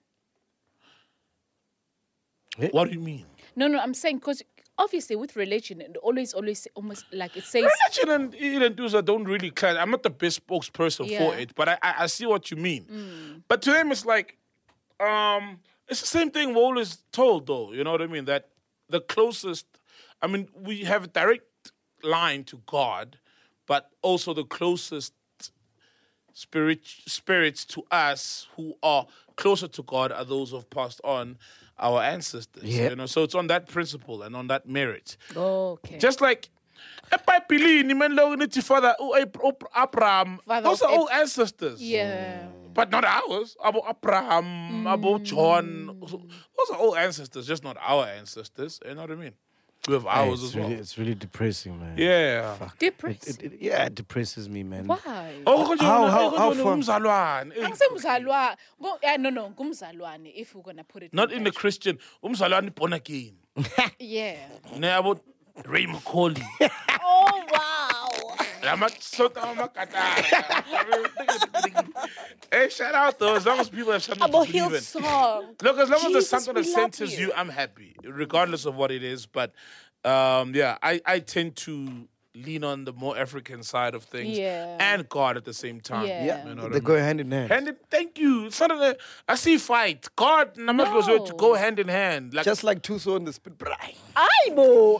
What do you mean? No, no, I'm saying because obviously with religion, it always, always, almost like it says. Religion and Ilentuza don't really clash. I'm not the best spokesperson Yeah. for it, but I, I, I see what you mean. But to them, it's like, um, it's the same thing we're always told, though. You know what I mean? That the closest, I mean, we have a direct line to God, but also the closest spirit spirits to us who are closer to God are those who have passed on our ancestors. Yeah. You know, so it's on that principle and on that merit. Okay. Just like eBhayibhelini man lo nithi father u- u- Abraham, Father those of are all ancestors. yeah. But not ours. Abo Abraham, Abo John. Those are all ancestors, just not our ancestors. You know what I mean? We have Hey, hours it's as well. really, it's really depressing, man. Yeah. Fuck. Depressing. It, it, yeah, it depresses me, man. Why? Oh, How- how- how far- umzalwane. Angizemzalwane. Go- eh, no, no, ngumzalwane, if we're gonna put it Not in the that. Christian. Umzalwane born again. Yeah. Ne about Ray McCauley. Oh wow. Yamasota amakatara. Hey, shout out though. As long as people have something About to believe in. Hillsong. Look, as long as there's Jesus, something that we love centers you. you, I'm happy, regardless of what it is. But um, yeah, I, I tend to lean on the more African side of things Yeah. and God at the same time. Yeah. Yeah, You know what they I go mean? hand in hand. Hand in, thank you. It's not a, I see fight. God and Namak was No. to go hand in hand. Like, Just like Tuso and the spit. Brai. Aibo.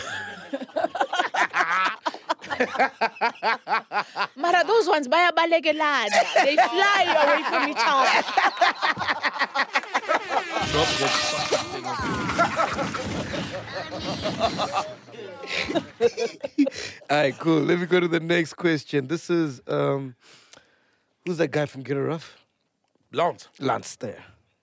Mara, those ones bayabalekelana. They fly away from each other. drop that fucking thing. All right, cool. Let me go to the next question. This is, um, who's that guy from Get It Rough? Lance. Lance there.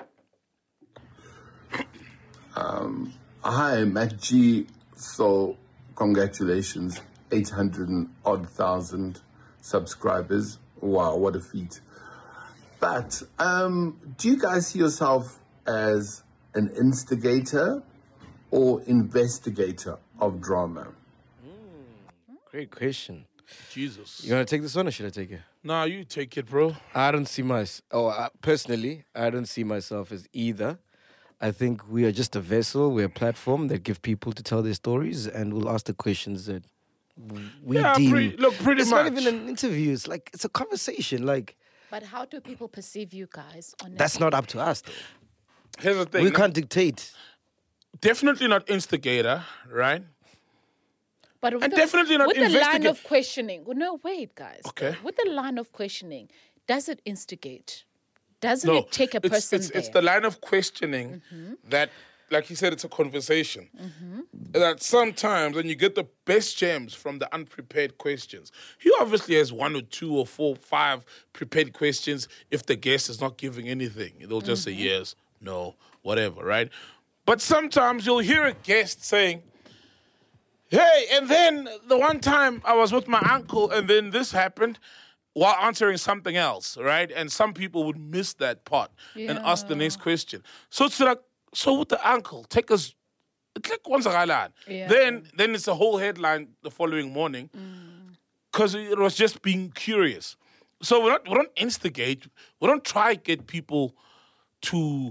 Hi, Mac G. So, congratulations, eight hundred and odd thousand subscribers. Wow, what a feat. But um, do you guys see yourself as an instigator or investigator of drama? Great question. Jesus. You want to take this one or should I take it? Nah, you take it, bro. I don't see myself, oh, I, personally, I don't see myself as either. I think we are just a vessel, we're a platform that give people to tell their stories and we'll ask the questions that w- we Yeah, deem. pre- look, pretty it's much. not even an interview, it's like, it's a conversation. Like, But how do people perceive you guys? Honestly? that's not up to us, though. Here's the thing. We can't dictate. Definitely not instigator, right? But with And the, definitely not with the line investigate- of questioning. Well, no, wait, guys. Okay. With the line of questioning, does it instigate? Doesn't No, it take a it's, person it's, there? it's the line of questioning that, like you said, it's a conversation. Mm-hmm. That sometimes when you get the best gems from the unprepared questions, he obviously has one or two or four, five prepared questions. If the guest is not giving anything, they'll just Mm-hmm. say yes, no, whatever, right? But sometimes you'll hear a guest saying, hey, and then the one time I was with my uncle and then this happened while answering something else, right? And some people would miss that part and ask the next question. So it's like, so with the uncle, take us, click once a Yeah. Then then it's a whole headline the following morning because it was just being curious. So we don't, we don't instigate, we don't try to get people to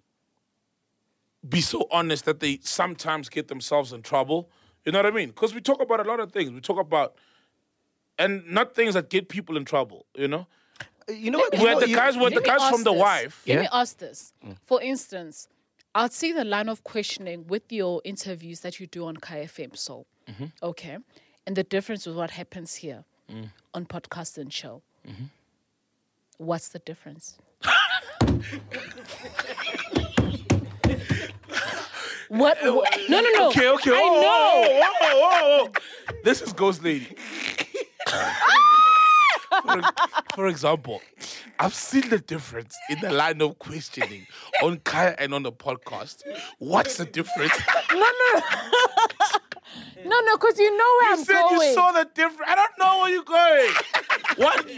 be so honest that they sometimes get themselves in trouble. You know what I mean? Because we talk about a lot of things. We talk about, and not things that get people in trouble, you know? You know what? We you had know, the you- guys, we had the Let me guys ask from The this. Wife. Let Yeah? me ask this. For instance, I'll see the line of questioning with your interviews that you do on K F M Soul. Okay. And the difference with what happens here on Podcast and Show. What's the difference? what, what? No, no, no. Okay, okay. I Whoa, know. Whoa, whoa, whoa, whoa. This is Ghost Lady. for, for example, I've seen the difference in the line of questioning on Kaya and on the podcast. What's the difference? No, no, because you know where You I'm said going. you saw the difference. I don't know where you're going. What?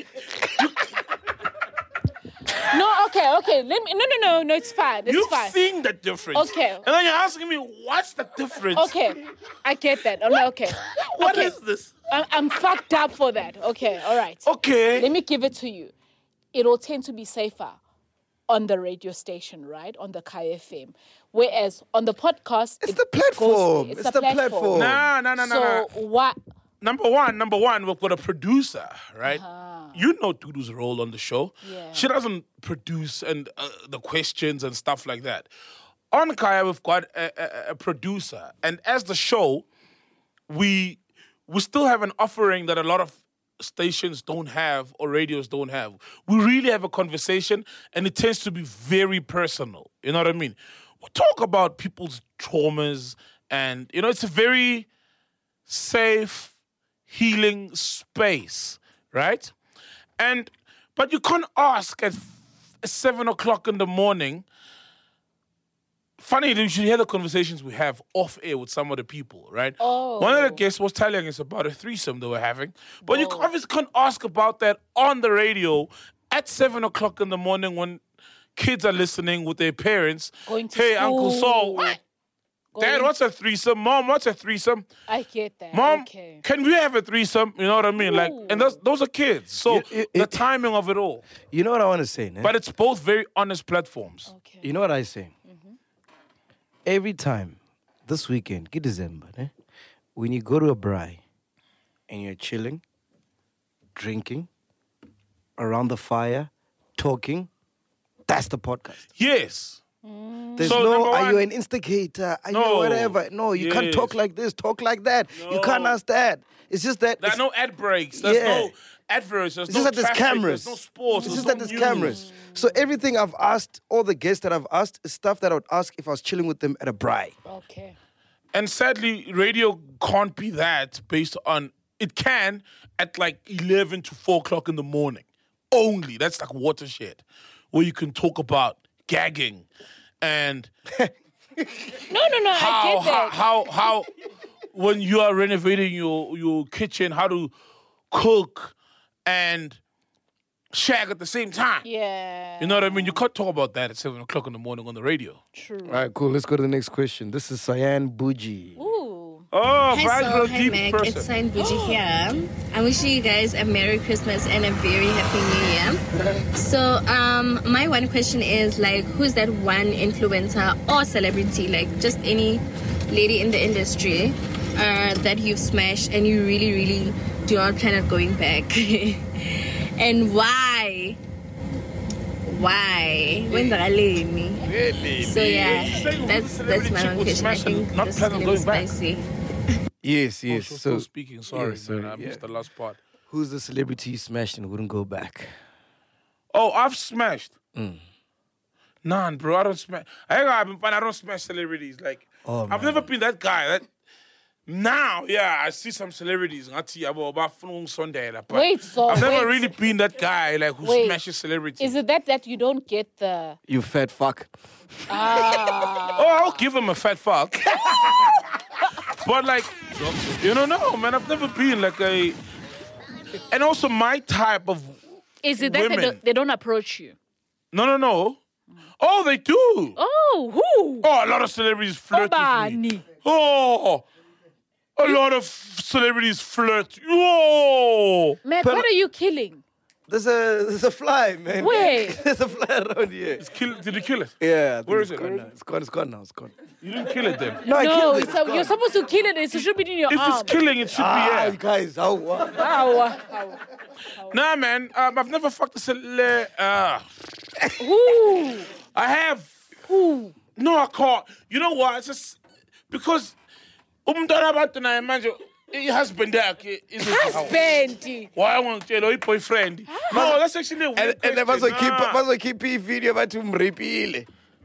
No, okay, okay. Let me. No, no, no, no. It's fine. It's You've fine. seen the difference. Okay. And then you're asking me, what's the difference? Okay, I get that. Oh, no, okay. What okay. is this? I'm, I'm fucked up for that. Okay, all right. Okay. Let me give it to you. It'll tend to be safer on the radio station, right? On the K F M. Whereas on the podcast, It's it the goes- platform. It's, It's the, the platform. No, no, no, no, So no. what? Number one, number one, we've got a producer, right? You know Dudu's role on the show. Yeah. She doesn't produce and uh, the questions and stuff like that. On Kaya, we've got a, a, a producer, and as the show, we we still have an offering that a lot of stations don't have or radios don't have. We really have a conversation, and it tends to be very personal. You know what I mean? We talk about people's traumas, and you know, it's a very safe, healing space, right? And but you can't ask at f- seven o'clock in the morning funny, you should hear the conversations we have off air with some of the people, right? Oh. One of the guests was telling us about a threesome they were having, but you obviously can't ask about that on the radio at seven o'clock in the morning when kids are listening with their parents. Going to hey, school. Uncle Saul, what? Dad, Going- what's a threesome? Mom, what's a threesome? I get that. Mom, Okay. can we have a threesome? You know what I mean? Like, and those, those are kids. So You- it- the it- timing of it all. You know what I want to say, ne? But it's both very honest platforms. Okay. You know what I say? Every time this weekend, get December, ne? When you go to a braai and you're chilling, drinking, around the fire, talking, that's the podcast. Yes. There's So, no, number are you one- an instigator? Are No. you whatever? No, you can't Yes. talk like this, talk like that. You can't No. ask that. It's just that. There are it's- no ad breaks. There's Yeah. no adverts. There's It's no just that there's traffic, cameras. There's no sports. It's there's just no that there's news. cameras. So everything I've asked, all the guests that I've asked, is stuff that I would ask if I was chilling with them at a braai. Okay. And sadly, radio can't be that based on, it can at like eleven to four o'clock in the morning. Only. That's like watershed. Where you can talk about gagging and No, no, no. I how, get how, that. how, how, when you are renovating your, your kitchen, how to cook and shag at the same time. Yeah. You know what I mean? You can't talk about that at seven o'clock in the morning on the radio. True. All right, cool. Let's go to the next question. This is Cyan Buji. Ooh. Oh, Hi, vibes Sol. real Hi, deep Mac. person. It's Sign Buji here. I'm wishing you guys a Merry Christmas and a very Happy New Year. So, um, my one question is, like, who's that one influencer or celebrity, like, just any lady in the industry uh, that you've smashed and you really, really do not plan on going back? And why? Why? When's that Really? So, yeah, Saying that's, who's a that's my celebrity one would question. I smash and think not this is plan on going to be going back? spicy. Yes, Oh, yes. she was so, still speaking. Sorry, yeah, sorry, man. I yeah. missed the last part. Who's the celebrity you smashed and wouldn't go back? Oh, I've smashed. Nah, bro, I don't smash. I ain't gonna fine. I don't smash celebrities. Like, Oh, I've man. never been that guy. That now, yeah, I see some celebrities. I tell you about about Sunday. But Wait, so I've never wait. really been that guy like who Wait. smashes celebrities. Is it that that you don't get the You fat fuck. Oh, I'll give him a fat fuck. But like, you know, no, man, I've never been like a. And also, my type of Is it that they women. don't, they don't approach you? No, no, no. Oh, they do. Oh, who? Oh, a lot of celebrities flirt with me. Obani. Oh, a lot of celebrities flirt. Oh, Man, what are you killing? There's a there's a fly, man. Where? There's a fly around here. kill, did you kill it? Yeah. I think Where it's is it? gone Where now. is it? It's gone. It's gone now. It's gone. You didn't kill it then. No, I No, killed it. it's It's a, you're gone. supposed to kill it. It should be in your If arm. it's killing, it should Ah, be you guys. How? What? Ow, ow. yeah. Nah, man, um, I've never fucked a cele. Uh, Who? I have. Who? No, I can't. You know what? It's just because umntwana abantu naye manje i-husband yakhe is Husband. why I want to tell your boyfriend. No, that's actually a And, weird and then question. bazokhipha Nah. bazokhipha ivideo bathi umripile.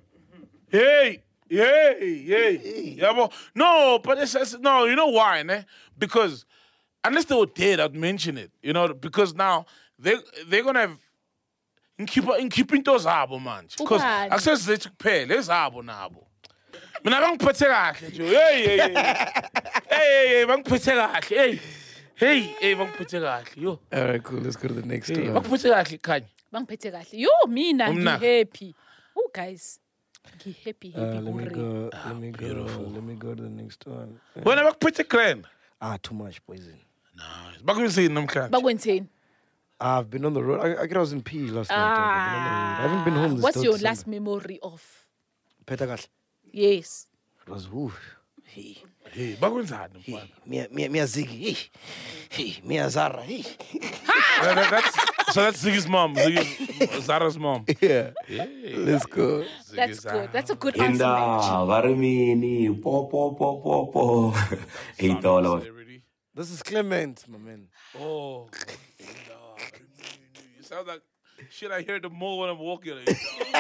Hey, hey, hey. Yabo. No, but it's, it's no, you know why, ne? Because unless they were dead, I'd mention it. You know, because now they they're gonna have ngikhipha ngikhipha into zabo manje. Because Ubani? akusezithi kuphela ezabo nabo. Mina bangiphethe kahle nje. Hey, hey, hey. Hey, hey, bangiphethe kahle. Hey. Hey, hey, bangiphethe kahle. Yo. All right, cool. Let's go to the next Hey, one. bangiphethe kahle khanya. Bangiphethe kahle. Yo, mina Umna. ngi-happy. Oh, guys. Ngi-happy, Uh, happy. let me hooray. go. Let me go. Let me go to the next one. Wena bakuphethe grand. Ah, too much poison. Nice. Bakwenzeni namhlanje. Bakwenzeni? I've been on the road. I, I guess I was in P last night. I've been on the road. I haven't been home this What's whole your December. last memory of? Phetha kahle. Yes. It was ooh. Hey, Hey, bakwenzani hey, mfana? Mia Mia Mia Ziggy. Hey, hey, Mia Zara. Hey. That- that- that's, so that's Ziggy's mom. Ziggy's, Zara's mom. Yeah. Let's go. That's Ziggy's good. That's a good answer, Inda Mac. varimini po po po po po. Eight dollars. celebrity. This is Clement, my man. Oh. No, you sound like shit I hear the more when I'm walking. Like,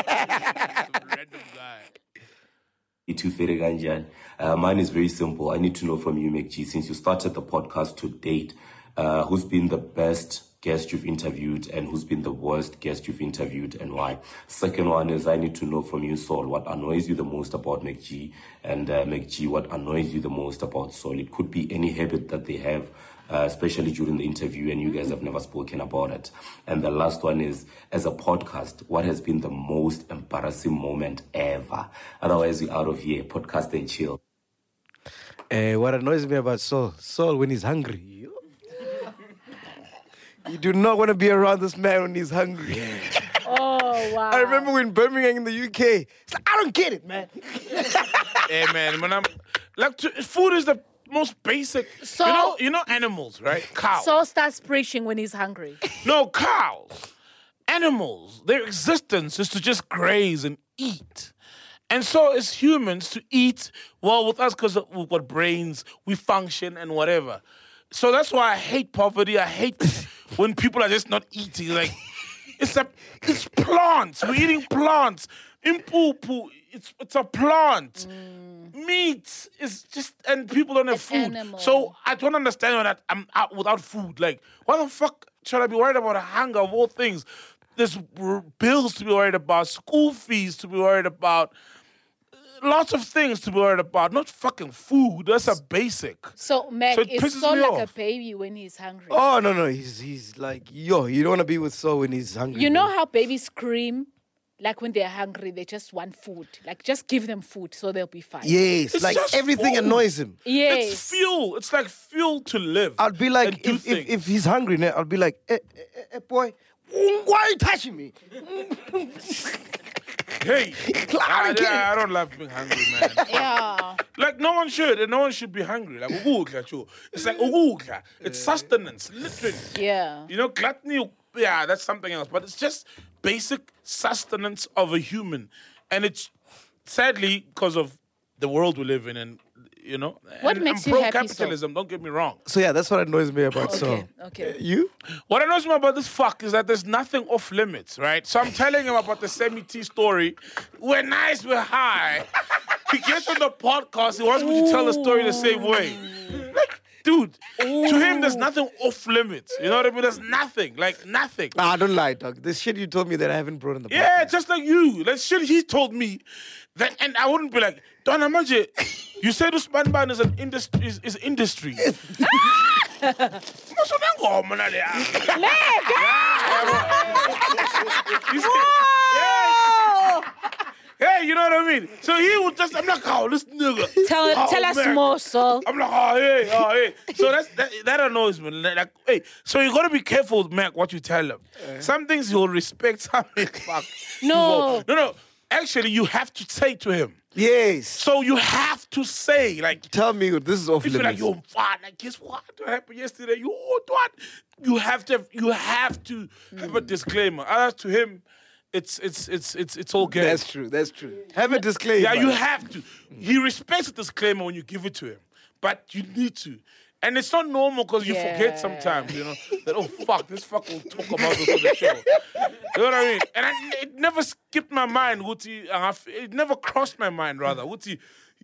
some random guy. Itu fere ganjan. Uh, mine is very simple. I need to know from you, McG, since you started the podcast to date, uh, who's been the best guest you've interviewed and who's been the worst guest you've interviewed and why. Second one is I need to know from you, Saul, what annoys you the most about MacG, and uh, MacG, what annoys you the most about Saul. It could be any habit that they have, uh, especially during the interview, and you guys have never spoken about it. And the last one is, as a podcast, what has been the most embarrassing moment ever? Otherwise, we're out of here. Podcast and chill. Uh, what annoys me about Saul, Saul when he's hungry. You, you do not want to be around this man when he's hungry. Oh, wow. I remember when Birmingham in the U K, it's like, I don't get it, man. Hey, man, when I'm like, to, food is the most basic. So- you know, you know animals, right? Cows. Saul starts preaching when he's hungry. No, cows. Animals, their existence is to just graze and eat. And so as humans, to eat, well, with us, because we've got brains, we function and whatever. So that's why I hate poverty. I hate when people are just not eating. Like, it's a, it's plants. We're eating plants. Impupu, it's it's a plant. Mm. Meat is just, and people don't have It's food. animal. So I don't understand that I'm out without food. Like, why the fuck should I be worried about a hunger of all things? There's r- bills to be worried about, school fees to be worried about, lots of things to be worried about. Not fucking food. That's a basic. So, Mac So it is pisses Saul me like off. a baby when he's hungry. Oh, no, no. He's he's like, yo, you don't want to be with Saul when he's hungry. You bro. know how babies scream? Like when they're hungry, they just want food. Like just give them food so they'll be fine. Yes, It's like just everything food. annoys him. Yes. It's fuel. It's like fuel to live. I'll be and like, do if, if things. if he's hungry, now I'll be like, eh, eh, eh, eh, boy, why are you touching me? Hey, I I, don't get I, I don't love being hungry, man. Yeah. Like no one should, and no one should be hungry. Like ukudla, too. It's like ukudla. It's sustenance, literally. Yeah. You know, gluttony. Yeah, that's something else. But it's just basic sustenance of a human, and it's sadly because of the world we live in, and you know, What and makes I'm you happy, pro-capitalism. Don't get me wrong. So yeah, that's what annoys me about Saul. Okay. Okay. You? What annoys me about this fuck is that there's nothing off limits, right? So I'm telling him about the Semi-T story. We're nice, we're high. He gets on the podcast, he wants me to tell the story the same way. Like, dude, to him, there's nothing off limits. You know what I mean? There's nothing, like nothing. Nah, don't lie, dog. This shit you told me that I haven't brought in the Yeah, podcast. just like you. That shit he told me. That, and I wouldn't be like, Don Amaje, you said Usman Ban is an industry. Is, is industry. Hey, you know what I mean? So he would just, I'm like, oh, this nigga. Tell oh, tell us man. more, Saul. I'm like, oh, hey, oh, hey. So that's, that, that annoys me. Like, hey, so you gotta be careful, Mac, what you tell him. Some things he'll respect, some fuck. No. No, no. Actually, you have to say to him. Yes. So you have to say, like, Tell me, this is off if you're like, limits. yo, fine, like, guess what? What happened yesterday? You what? You have to, you have to have a disclaimer. As to him, it's, it's, it's, it's, it's all good. That's true. That's true. Have a disclaimer. Yeah, you have to. He respects the disclaimer when you give it to him, but you need to. And it's not normal because you Yeah. forget sometimes, you know, that, oh, fuck, this fuck will talk about this on the show. You know what I mean? And I, it never skipped my mind, Wuti. uh, It never crossed my mind, rather. Wuti,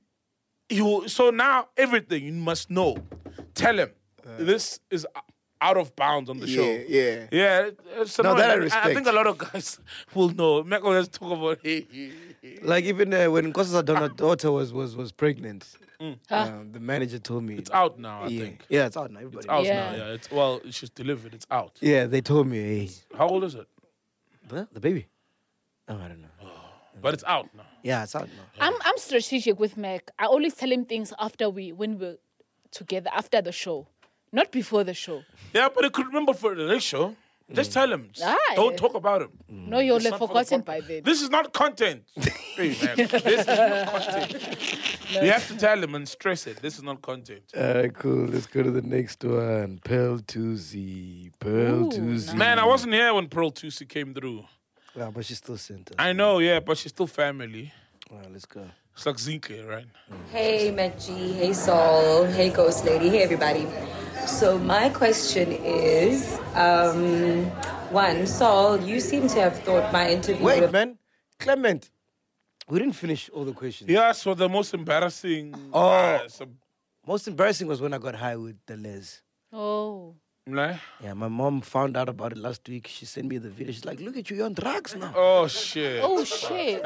he will, so now everything you must know. Tell him, this is out of bounds on the show. Yeah, yeah. Yeah, it's No, that I annoying. I think respect. a lot of guys will know. Mac will just talk about it. Like even uh, when Kosa Donna's daughter was was was pregnant, um, the manager told me It's out now, I yeah, think. yeah, it's out now. Everybody. It's out Yeah. now, yeah. It's, well, she's delivered. It's out. Yeah, they told me, hey, How old is it? the, the baby. Oh, I don't know. But it's out now. Yeah, it's out now. I'm I'm strategic with Mac. I always tell him things after we when we're together after the show, not before the show. Yeah, but I could remember for the next show. Just tell him. Just Ah, don't yeah. talk about him. No, you'll It's have not for the forgotten podcast. by then. This is not content. Hey, man, this is not content. You have to tell him and stress it. This is not content. All right, cool. Let's go to the next one. Pearl two Z. Pearl Ooh, two Z. Man, I wasn't here when Pearl Tusi came through. Yeah, but she still sent us. I know, yeah, but she's still family. All right, let's go. It's like Zinke, right? Hey, MacG. Hey, Saul. Hey, Ghost Lady. Hey, everybody. So my question is, um, one, Saul, you seem to have thought my interview... Wait, with- man. Clement, we didn't finish all the questions. Yeah, so the most embarrassing... Oh. uh, so- Most embarrassing was when I got high with the Les. Oh. Like? Yeah, my mom found out about it last week. She sent me the video. She's like, look at you, you're on drugs now. Oh, shit. Oh, shit.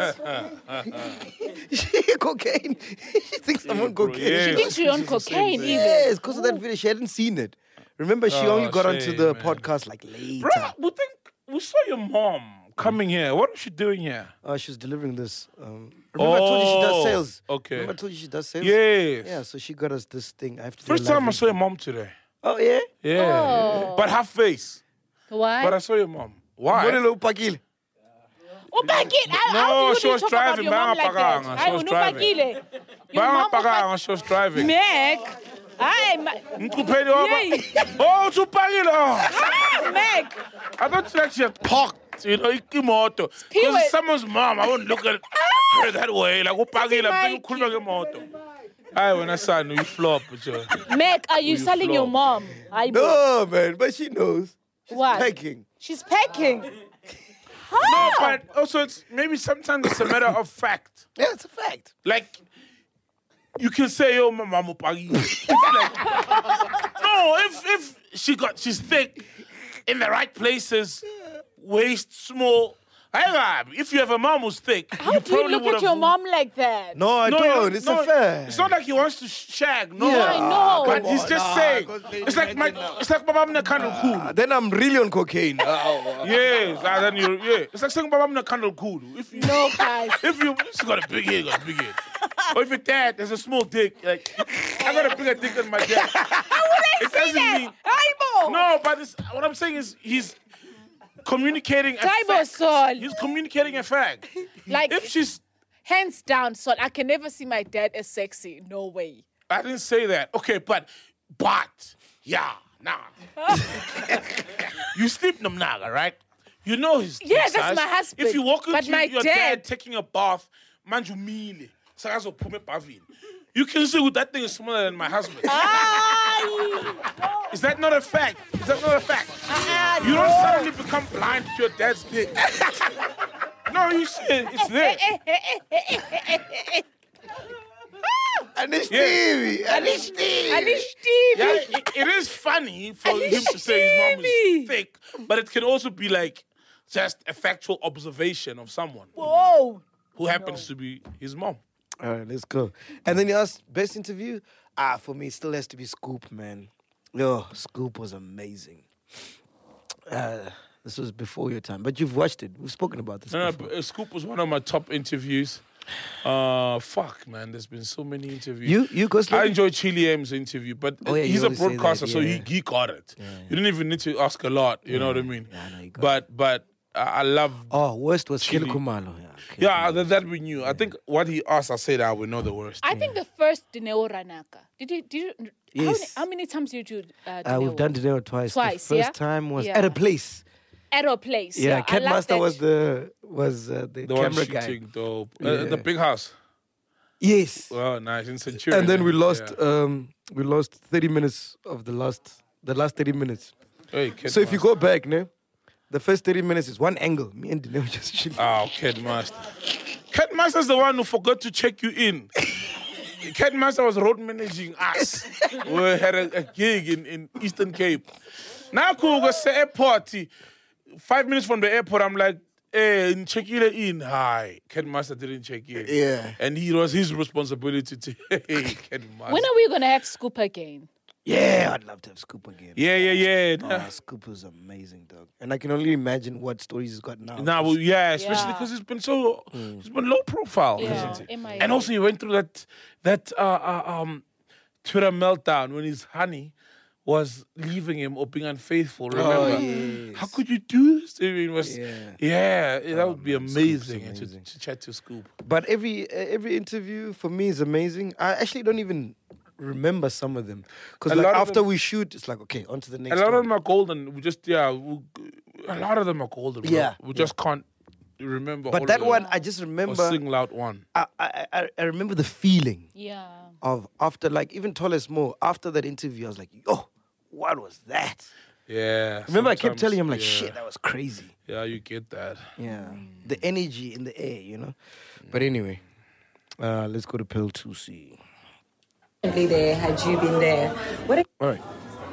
She cocaine. She thinks I'm on cocaine. yeah. She thinks you're on cocaine even. Yes, because of that video. She hadn't seen it. Remember, she Oh, only got onto shame, the man. podcast like later. Bro, we think we saw your mom coming here. What was she doing here? Oh, she was delivering this. Um, remember I told you she does Oh, sales? okay. Remember I told you she does sales? Yes. Yeah, so she got us this thing. I have to do First a live time I video. saw your mom today. Oh, yeah? Yeah. Oh. But her face. Why? But I saw your mom. Why? Modelo Pakile. Oh, Pakile. No, How do she you was talk driving. about your mom like that? Banga, she was Ay, driving. Pakile. Your Banga mom was Paganga, she was driving. Meg. Hi, Ma- Mkupedi Oba. Yay. Oh, to Pagile. Ah, Meg. I thought like she had parked, you know, Ikimoto. Because Piwe. it's someone's mom. I wouldn't look at her that way. Like, Upagile, I'm thinking, cool, like a moto. Aye, when I saw you, you flop. But you Meg, are you you selling your flop. mom? I No, man, but she knows. She's What? packing. She's packing. No, but also it's maybe sometimes it's a matter of fact. Yeah, it's a fact. Like, you can say, "Oh, my mama pagi." It's like, no, if if she got she's thick in the right places, waist small. Hey, if you have a mom who's thick, How you do you probably look would at have. your mom like that? No, I No, you don't. It's no, a fact. It's not like he wants to shag. No, Yeah. I know. But he's on, just nah, saying. cause they It's like my. imagine It's like my mom kind of cool. Ah, then I'm really on cocaine. Oh, Yes, and then you yeah. It's like saying my mom kind of cool. If you No, guys. if you she's got a big head, got a big head. Or if your dad has a small dick, like I got a bigger dick than my dad. It doesn't mean Aibo. no, but this, what I'm saying is he's communicating a Taibo fact. Sol. He's communicating a fact. Like, If she's, hands down, son, I can never see my dad as sexy. No way. I didn't say that. Okay, but but yeah, nah. You sleep namnaga, right? You know his dick Yeah, that's size. my husband. If you walk But into my your dad- dad taking a bath, manju mile, sakazo pume pavin. You can say, well, that thing is smaller than my husband. Is that not a fact? Is that not a fact? Uh-uh, You don't no. suddenly become blind to your dad's dick. No, you see it. It's there. Anish Yeah. Stevie. Anish Stevie. Anish Stevie. Yeah, it, it is funny for him to say his mom is thick, but it can also be like just a factual observation of someone Whoa. who happens to be his mom. All right, let's go. And then you asked best interview. Ah, for me, it still has to be Scoop, man. Yo, Scoop was amazing. Uh, this was before your time, but you've watched it. We've spoken about this. No, no, before. but, uh, Scoop was one of my top interviews. Uh, fuck, man, there's been so many interviews. You, you go slow. I enjoyed Chili M's interview, but Oh, yeah, you he's a always say that, broadcaster, so he yeah. geek on it. You didn't even need to ask a lot, you know what I mean? Yeah, I know you got but but I, I love. Oh, worst was Chili. Kelly Kumalo. Yeah, Kelly Yeah, Kumalo. that, that we knew. I think what he asked, I said I would know the worst. I think the first Dineo Ranaka. Did you, did you, how, many, Yes. how many times did you do uh, Uh, we've Dineo? done Dinero twice. Twice, The first yeah? time was Yeah. at a place. At a place. Yeah, Yeah, I Cat like Master that. was the was uh, the, the one camera guy. shooting dope. Uh, Yeah. the big house. Yes. Oh, nice. In Centurion. And then we yeah. lost um we lost thirty minutes of the last the last thirty minutes. Hey, Kid So if you Master. go back, no, the first thirty minutes is one angle. Me and Dineo just chilling. Oh, Kid Master. Kid Master's the one who forgot to check you in. Kid Master was road managing us. We had a, a gig in, in Eastern Cape. Now, cool, go say airport. Five minutes from the airport, I'm like, hey, check you in. Hi. Kid Master didn't check in. Yeah. And he was his responsibility to, hey, Kid Master. When are we going to have Scoop again? Yeah, I'd love to have Scoop again. Yeah, yeah, yeah. Oh, Scoop was amazing, dog. And I can only imagine what stories he's got now. Now, well, yeah, especially Yeah. because it's been so, it's been low profile, Yeah, hasn't it? M I A. And also, he went through that that uh, uh, um, Twitter meltdown when his honey was leaving him or being unfaithful. Remember? yes. How could you do this? I mean, it was Yeah. yeah, that Oh, would be man, Scoop's amazing, amazing. To, to chat to Scoop. But every every interview for me is amazing. I actually don't even remember some of them because A like lot of after them- we shoot, it's like okay, on to the A next. lot of one. them are golden. We just yeah, we, a lot of them are golden. Bro. Yeah, we just can't remember. all But of that them. one, I just Or remember. single out one. I, I I I remember the feeling Yeah. of after like even Toles Mo after that interview. I was like, oh, what was that? Yeah. Remember, I kept sometimes, telling him like, yeah. shit, that was crazy. Yeah, you get that. Yeah, the energy in the air, you know. But anyway, uh, let's go to pill two C. There, had you been there? What? All right.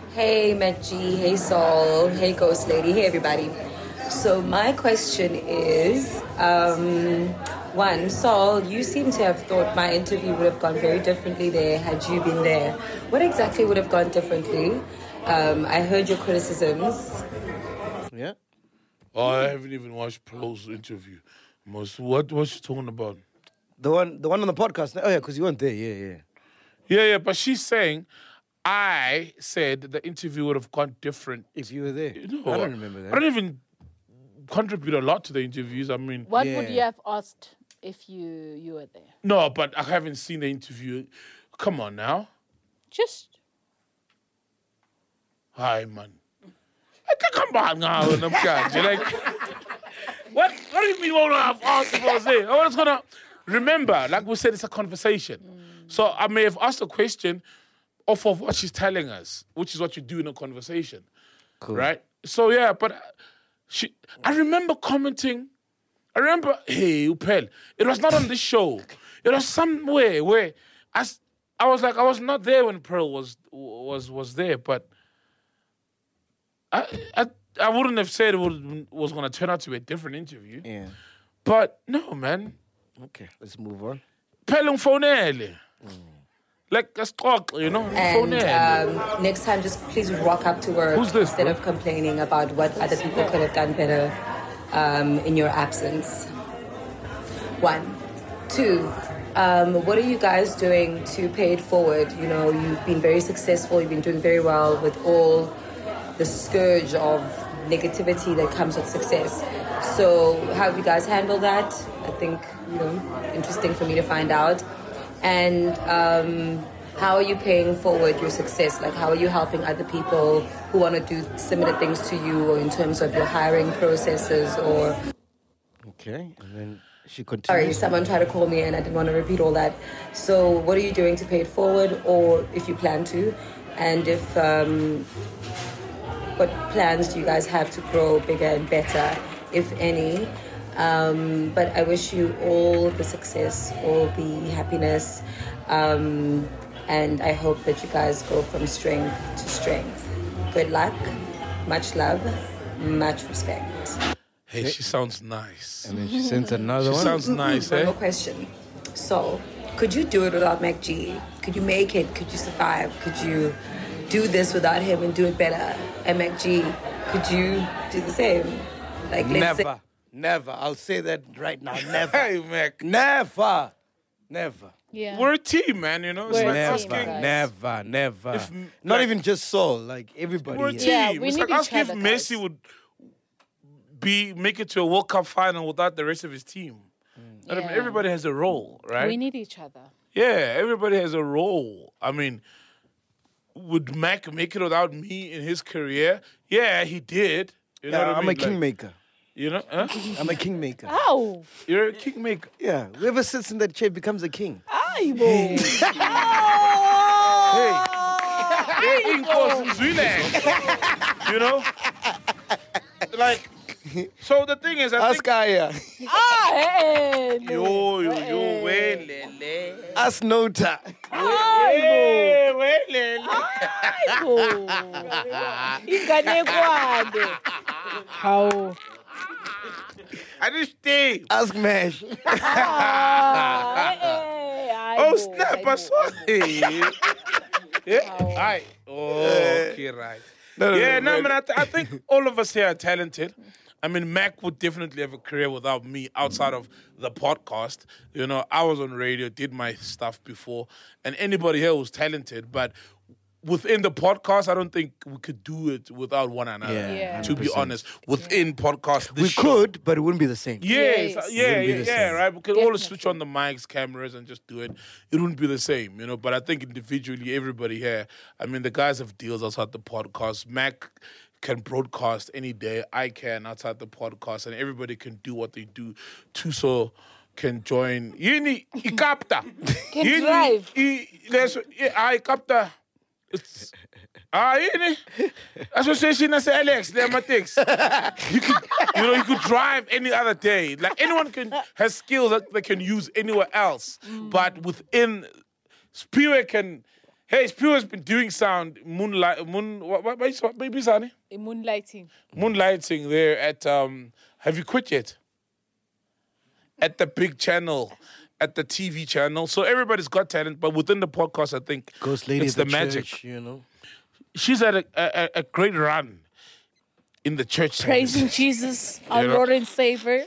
Hey, Mac G. Hey, Saul. Hey, Ghost Lady. Hey, everybody. So my question is, um, one, Saul, you seem to have thought my interview would have gone very differently there had you been there. What exactly would have gone differently? Um, I heard your criticisms. Yeah. Oh, I haven't even watched Pearl's interview. Most what what's she talking about? The one, the one on the podcast. Oh yeah, because you weren't there. Yeah, yeah. Yeah, yeah, but she's saying I said the interview would have gone different if you were there. No, I don't remember that. I don't even contribute a lot to the interviews. I mean, What would you have asked if you you were there? no, but I haven't seen the interview. Come on now. Just Hi, man. I can't come back now. and I'm catch you. Like, what? What do you mean? What I've asked if I was there? I was gonna remember. Like we said, it's a conversation. So I may have asked a question off of what she's telling us, which is what you do in a conversation, Cool. right? So yeah, but she. I remember commenting. I remember, hey, Upel. It was not on this show. It was somewhere where I, s- I was like, I was not there when Pearl was was was there, but. I, I I wouldn't have said it would, was going to turn out to be a different interview. Yeah. But no, man. Okay, let's move on. Pelung phonele. Like a stock, you know? And Phonele. um, next time, just please rock up to work Who's this, instead bro? of complaining about what other people could have done better um, in your absence. One. Two. Um, what are you guys doing to pay it forward? You know, you've been very successful. You've been doing very well with all the scourge of negativity that comes with success. So how have you guys handled that? I think, you know, interesting for me to find out. And um, how are you paying forward your success? Like, how are you helping other people who want to do similar things to you, or in terms of your hiring processes, or... Okay, and then she Sorry, continues. someone tried to call me and I didn't want to repeat all that. So what are you doing to pay it forward, or if you plan to? And if... Um, what plans do you guys have to grow bigger and better, if any? Um, but I wish you all the success, all the happiness, um, and I hope that you guys go from strength to strength. Good luck, much love, much respect. Hey, she sounds nice. And then she sends another She one. sounds nice, One eh? more question. So, could you do it without Mac G? Could you make it? Could you survive? Could you do this without him and do it better? And Mac G, could you do the same? Like, let's Never, say... never. I'll say that right now. Never. Hey, Mac. Never. Never. yeah. We're a team, man, you know? It's We're a like Never, team, asking... guys. never, never. If, Not like- even just Saul, like everybody. We're a here. team. Yeah, we it's need like each asking if other, Messi guys. would be make it to a World Cup final without the rest of his team. I mean, Yeah. everybody has a role, right? We need each other. Yeah, everybody has a role. I mean, would Mac make it without me in his career? Yeah, he did. You know Yeah, what I I'm mean? a kingmaker. You know? Huh? I'm a kingmaker. Ow! You're a kingmaker. Yeah, whoever sits in that chair becomes a king. Ay, bo. Hey. Hey, Inkosi Zwile. You know? Like, so the thing is, I Ask think... Aya. Ah, eh, eh, Yo, yo, yo, eh. welele. Ask Nota. Hey, welele. Hayibo. Inganekwane. Hawu. I just stay. Ask Mash. Ah, eh, eh, Oh, hayibo, snap, I hayibo. saw it. Yeah, all right. Okay, right. No, no, yeah, no, no, right. man, I, th- I think all of us here are talented. I mean, Mac would definitely have a career without me outside of the podcast. You know, I was on radio, did my stuff before, and anybody here was talented, but within the podcast, I don't think we could do it without one another. Yeah, Yeah. To be one hundred percent. honest, within podcast, this We show- could, but it wouldn't be the same. Yes, Yes. yeah, Wouldn't be yeah, the yeah, same. right. We could all Definitely. switch on the mics, cameras, and just do it. It wouldn't be the same, you know. But I think individually, everybody here, I mean, the guys have deals outside the podcast. Mac can broadcast any day. I can outside the podcast, and everybody can do what they do. Tuso can join. Yini, ikapta. Can drive. I kapta. It's ah, yini. Association as Alex, they're my things. You could, you know, you could drive any other day. Like anyone can has skills that they can use anywhere else, but within Spiwe can Hey, Spew has been doing sound moonlight moon what what what baby Sani? Moonlighting. Moonlighting there at um have you quit yet? At the big channel, at the T V channel. So everybody's got talent, but within the podcast, I think Ghost Lady it's at the, the magic. church, you know. She's had a, a, a great run in the church. Praising service. Jesus, our You know? Lord and Savior.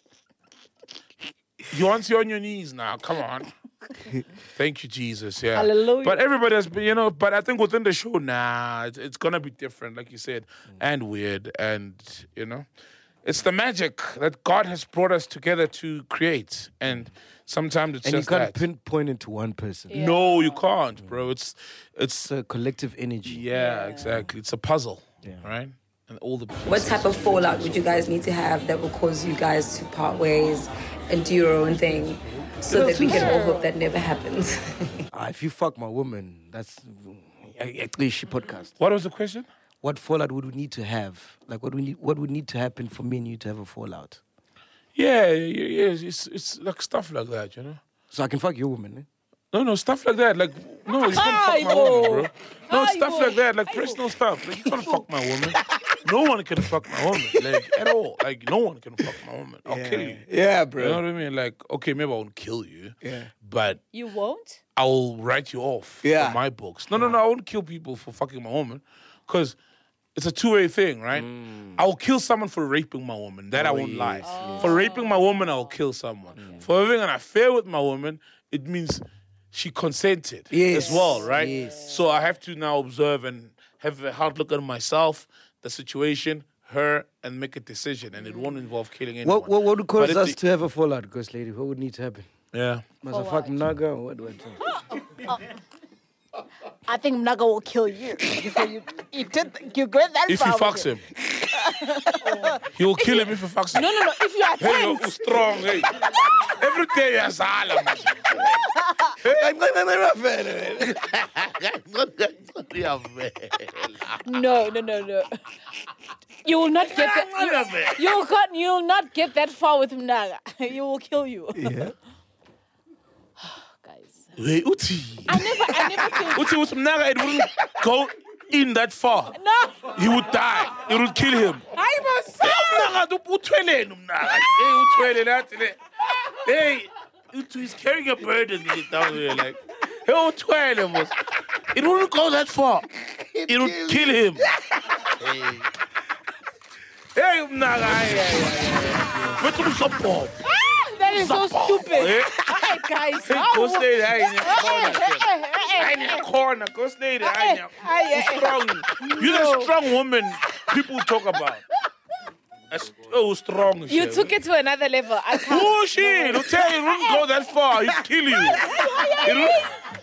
You want you on your knees now. Come on. Thank you, Jesus. Yeah. Hallelujah. But everybody has been, you know, but I think within the show, nah, it's, it's going to be different, like you said, and weird. And, you know, it's the magic that God has brought us together to create. And sometimes it's And you just can't that. pinpoint it to one person. Yeah. No, you can't, bro. It's, it's, It's a collective energy. yeah, exactly. It's a puzzle, Yeah. right? And all the What type of fallout would you guys need to have that will cause you guys to part ways and do your own thing so that we can all hope that never happens? Ah, if you fuck my woman, that's actually she podcast. What was the question? What fallout would we need to have? Like, what we need, what would need to happen for me and you to have a fallout? Yeah, yeah, yeah. It's, it's like stuff like that, you know? So I can fuck your woman, eh? No, no, stuff like that. Like, no, you can't fuck my woman, bro. No, Aibo. stuff like that, like personal stuff. Like, you can't fuck my woman. No one can fuck my woman, like, at all. Like, no one can fuck my woman. I'll kill you. Yeah, You bro. know what I mean? Like, okay, maybe I won't kill you, Yeah. but You won't? I'll write you off Yeah. from my books. No, no, no, I won't kill people for fucking my woman, because it's a two-way thing, right? I'll kill someone for raping my woman. That I won't lie. For raping my woman, I'll kill someone. For having an affair with my woman, it means she consented Yes. as well, right? Yes. So I have to now observe and have a hard look at myself, the situation, her, and make a decision. And it won't involve killing anyone. What, what, what would But cause if us the- to have a fallout, Ghost Lady? What would need to happen? Yeah. Must I fuck Mnaga or what? what? I think Mnaga will kill you. Before you, you, did, you go that If he far fucks with him. He will kill him if he fucks him. No, no, no. If you are Hey, tense. you're strong, hey. Every day you're Zala, man. No, no, no, no. You will not get that. You, you will not. You will not get that far with Mnaga. He will kill you. Yeah. Guys. Hey, Uti. I never. I never killed. Uti was Mnaga, it wouldn't go in that far. No. He would die. It would kill him. I was. Mnaga, du uthwele Mnaga. Hey, uthwele nathi le. Hey, Uti is carrying a burden down here, like. Hey, uthwele, mos. It wouldn't go that far. It would kill him. Hey. Hey, Mnaga, hey, hey, hey. But you support. That is so stupid. Eh? Hey, guys. Hey, go stay there in your corner. Hey, In your corner. Go stay there. Hey, in your- hey, You're hey. strong. You're the strong woman people talk about. That's oh, strong. You shit. took it to another level. I can't. Bullshit. He'll tell you, he wouldn't go that far. He'd kill you. He wouldn't-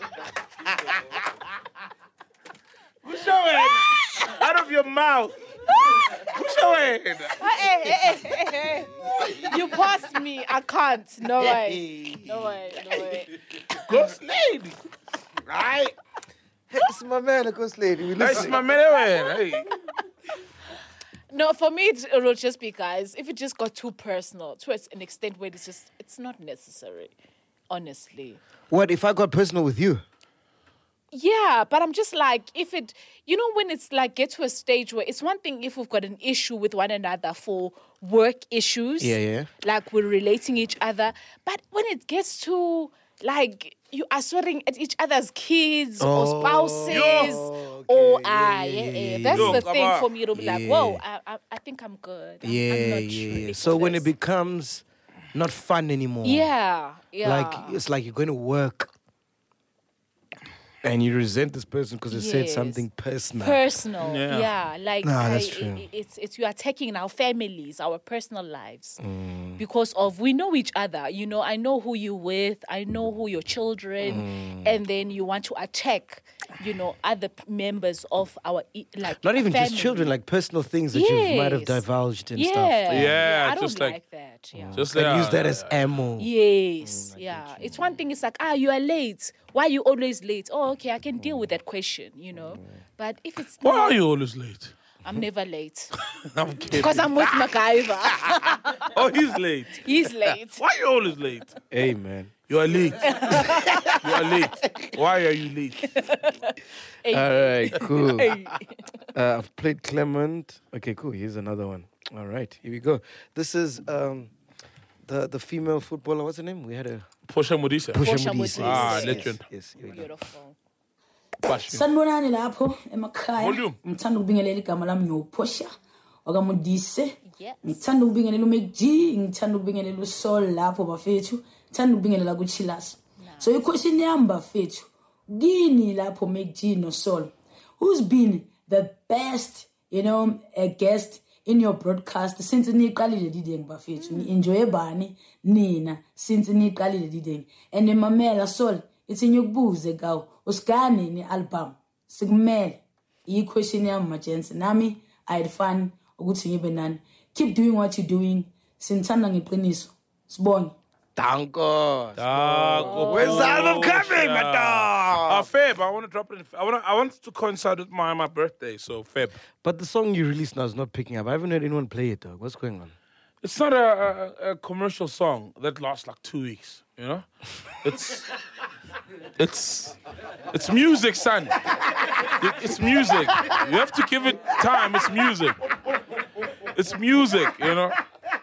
Push your head out of your mouth. Push your head. Hey, hey, hey, hey, hey. You passed me. I can't. No way. No way. No way. Ghost lady. Right? It's my man, Ghost Lady. We That's listen. my man. Hey. No, for me, it, it will just be, guys, if it just got too personal to an extent where it's just, it's not necessary, honestly. What if I got personal with you? Yeah, but I'm just like, if it, you know, when it's like get to a stage where it's one thing if we've got an issue with one another for work issues. Yeah, yeah. Like we're relating each other. But when it gets to like, you are swearing at each other's kids or spouses. Yo. Or, Okay, ah, yeah, yeah, yeah, yeah. yeah, That's yeah. the Yo, thing come for on. me to be like, Yeah. whoa, I, I, I think I'm good. I'm, Yeah, I'm not yeah, ready yeah. for So when it this. becomes not fun anymore. Yeah, yeah. Like, it's like you're going to work and you resent this person because they said Yes. something personal. Personal, Yeah. yeah, like No, that's I- true. i- it's it's you are attacking our families, our personal lives, Mm. because of we know each other. You know, I know who you with, I know who your children, Mm. and then you want to attack, you know, other p- members of our i- like Not even just family. children, like personal things that you might have Yes. divulged and yeah, stuff. Yeah, I don't just like, like- that. Yeah. Just And yeah, use that yeah, as yeah. ammo. Yes, yeah. It's one thing. It's like, ah, you are late. Why are you always late? Oh, okay, I can deal with that question, you know. But if it's Why not, are you always late? I'm never late I'm kidding. because I'm with MacGyver. Oh, he's late. He's late. Why are you always late? Hey, man. You are late. You are late. Why are you late? All right, cool. Uh, I've played Clement. Okay, cool. Here's another one. All right, here we go. This is um, the the female footballer. What's her name? We had a Portia Modise. Portia Portia Modise. Modise. Ah, Yes, legend. Yes, here we go. Beautiful. Passion. Sanibonani lapho emakhaya. Volume. Ngithanda ukubingelela igama lami ngiuPortia okaModise. Yes. Ngithanda ukubingelela uMac G, ngithanda ukubingelela uSol lapho bafethu. Ngithanda ukubingelela kuChilas. So iquestion yami bafethu. Kini lapho Mac G no Sol. Who's been the best, you know, a guest in your broadcast since niqalile dideng bafethu? Ni enjoy bani nina since niqalile dideng. And Mamela Sol, it's in your buze gaw. Uskani ni album. Sigmele. I question yami majensi. Nami I had fun ukuthi ngibe nani. Keep doing what you're doing. Sinthanda ngeqiniso. Sibonge. Danko. Danko. Where's the album coming, my dog? Uh, Feb, I want to drop it. In, I want. I want to coincide with my my birthday. So Feb. But the song you released now is not picking up. I haven't heard anyone play it, dog. What's going on? It's not a, a, a commercial song that lasts like two weeks. You know, it's it's it's music, son. It, it's music. You have to give it time. It's music. It's music. You know.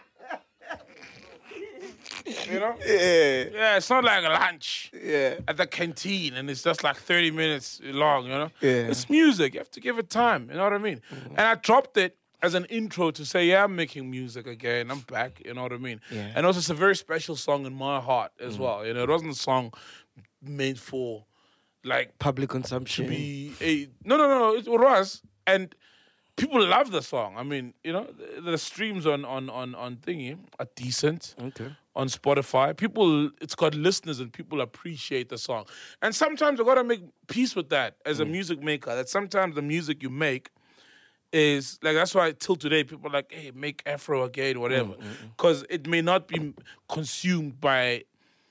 You know? Yeah. Yeah, it's not like a lunch Yeah. at the canteen and it's just like thirty minutes long, you know? Yeah. It's music. You have to give it time, you know what I mean? Mm-hmm. And I dropped it as an intro to say, yeah, I'm making music again. I'm back, you know what I mean? Yeah. And also, it's a very special song in my heart as Mm-hmm. well. You know, it wasn't a song made for like Public consumption. to be a. No, no, no, it was. And people love the song. I mean, you know, the, the streams on, on, on, on Thingy are decent. Okay. On Spotify, people, it's got listeners and people appreciate the song. And sometimes I gotta make peace with that as a music maker. That sometimes the music you make is like, that's why till today people are like, hey, make Afro again, whatever, because it may not be consumed by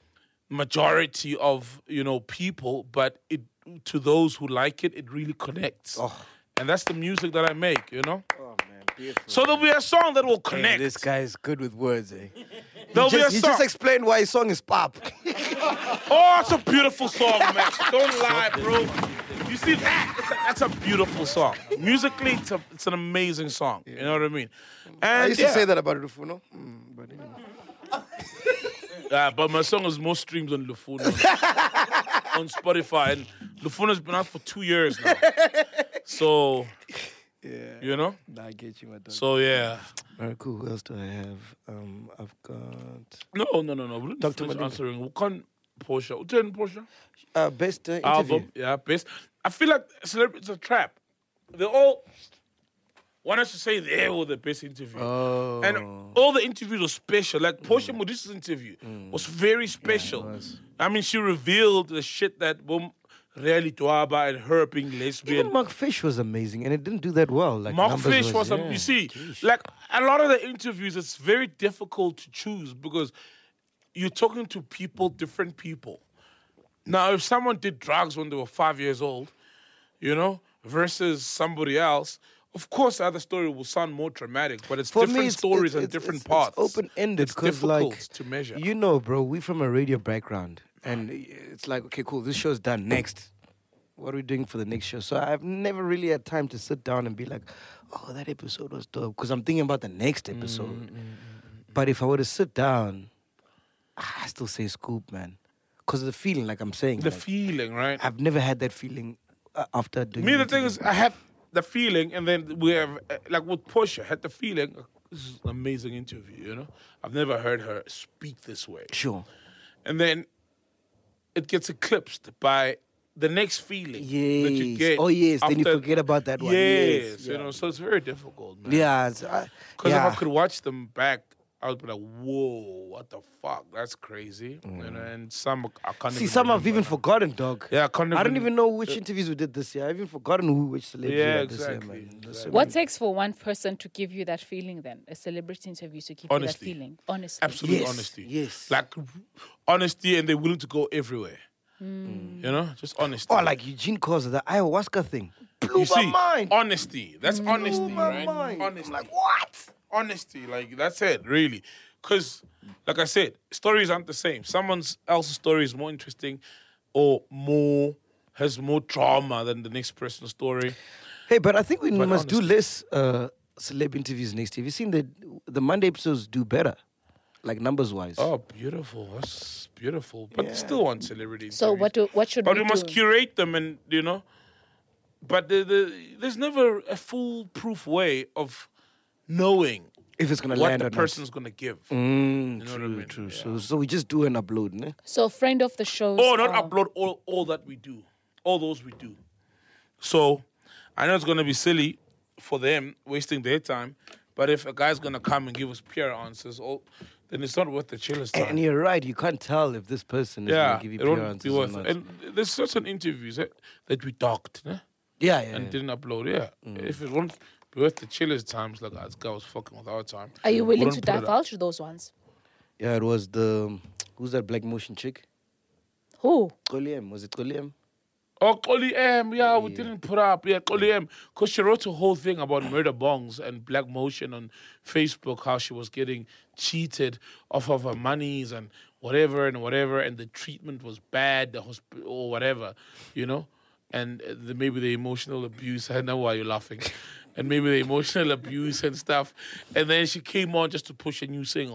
majority of you know people, but it to those who like it, it really connects. Oh. And that's the music that I make, you know. Oh man, beautiful. So there'll be a song that will Hey, connect. this guy is good with words, eh? There'll he be just, a he song. just explained why his song is pop. Oh, it's a beautiful song, man. Don't lie, bro. You see that? It's a, that's a beautiful song. Musically, it's, a, it's an amazing song. You know what I mean? And I used yeah. to say that about Rufuno. Mm, but anyway. Yeah, but my song has more streams on Lufuno on Spotify, and Lufuno's been out for two years now. So, Yeah. you know. Nah, I get you, my dog. So yeah. All right, cool. Who else do I have? Um, I've got No, no, no, no. We didn't Doctor finish Malinga. answering. We can't Portia. We didn't Portia. uh, best uh, interview. Album, yeah, best. I feel like celebrities are a trap. They all want us to say they were the best interview. Oh. And all the interviews were special. Like Portia Modise's interview was very special. was. I mean, she revealed the shit that boom, really Dwaba and her being lesbian. Even Mark Fish was amazing, and it didn't do that well. Like Mark numbers Fish was, a, yeah. you see, Jeez. like a lot of the interviews, it's very difficult to choose because you're talking to people, different people. Now, if someone did drugs when they were five years old, you know, versus somebody else, of course, the other story will sound more dramatic, but it's For different me, it's, stories it's, and it's, different it's, paths. It's open-ended It's because, difficult like, to measure. you know, bro, we from a radio background, and it's like, okay, cool, this show's done. Next, what are we doing for the next show? So I've never really had time to sit down and be like, oh, that episode was dope, because I'm thinking about the next episode. Mm, But if I were to sit down, I still say Scoop, man, because of the feeling, like I'm saying. The like, feeling, right? I've never had that feeling uh, after doing. Me, an the thing interview. is, I have the feeling, and then we have, uh, like with Portia, had the feeling, uh, this is an amazing interview, you know? I've never heard her speak this way. Sure. And then it gets eclipsed by the next feeling that you Yes. get. Oh, yes, then you after- forget about that one. Yes, Yes, you yeah. know, so it's very difficult, man. Yeah. it's, uh, Because yeah. if I could watch them back, I would be like, whoa, what the fuck? That's crazy. You know, and some I can't See, even some I've remember even now. forgotten, dog. Yeah, I can't I don't even- even know which interviews we did this year. I've even forgotten who, which celebrity Yeah, we had this exactly, year, man. There's so exactly. What many. takes for one person to give you that feeling then? A celebrity interview to give Honesty. you that feeling? Honesty. Absolute Yes, honesty. yes. Like honesty, and they're willing to go everywhere. Mm. You know, just honesty. Oh, like Eugene Koza, the ayahuasca thing. Blew you my see, mind. honesty. That's honesty, my right? mind. Honesty. Like, what? Honesty, like that's it, really. Because, like I said, stories aren't the same. Someone else's story is more interesting or more has more drama than the next person's story. Hey, but I think we But must do honestly- less uh, celeb interviews next year. Have you seen the the Monday episodes do better, like numbers wise? Oh, beautiful. That's beautiful. But they still want celebrity So interviews. what do, what should But we we must do? curate them and, you know. But the, the, there's never a foolproof way of knowing If it's gonna what land the or not. person's going to give. Mm, You know true, what I mean? true. So, so we just do an upload, ne? So friend of the show. Oh, not upload all, all that we do. All those we do. So I know it's going to be silly for them, wasting their time. But if a guy's going to come and give us pure answers, all, then it's not worth the chiller's time. And you're right. You can't tell if this person is yeah, going to give you it pure won't answers be or worth not. it. And there's certain interviews that, that we docked, né? Yeah, yeah, and yeah. didn't upload. Yeah, if it won't be worth the chiller's times, like this guy was fucking with our time. Are you willing to wouldn't put it up. divulge those ones? Yeah, it was the who's that black motion chick? Who? Koliem. Was it Koliem? Oh, Koli M, yeah, we didn't put up. Yeah, Koli M. Because she wrote a whole thing about murder bongs and black motion on Facebook, how she was getting cheated off of her monies and whatever and whatever, and the treatment was bad, the hosp- or whatever, you know? And uh, the, maybe the emotional abuse, I know why you're laughing, and maybe the emotional abuse and stuff. And then she came on just to push a new single.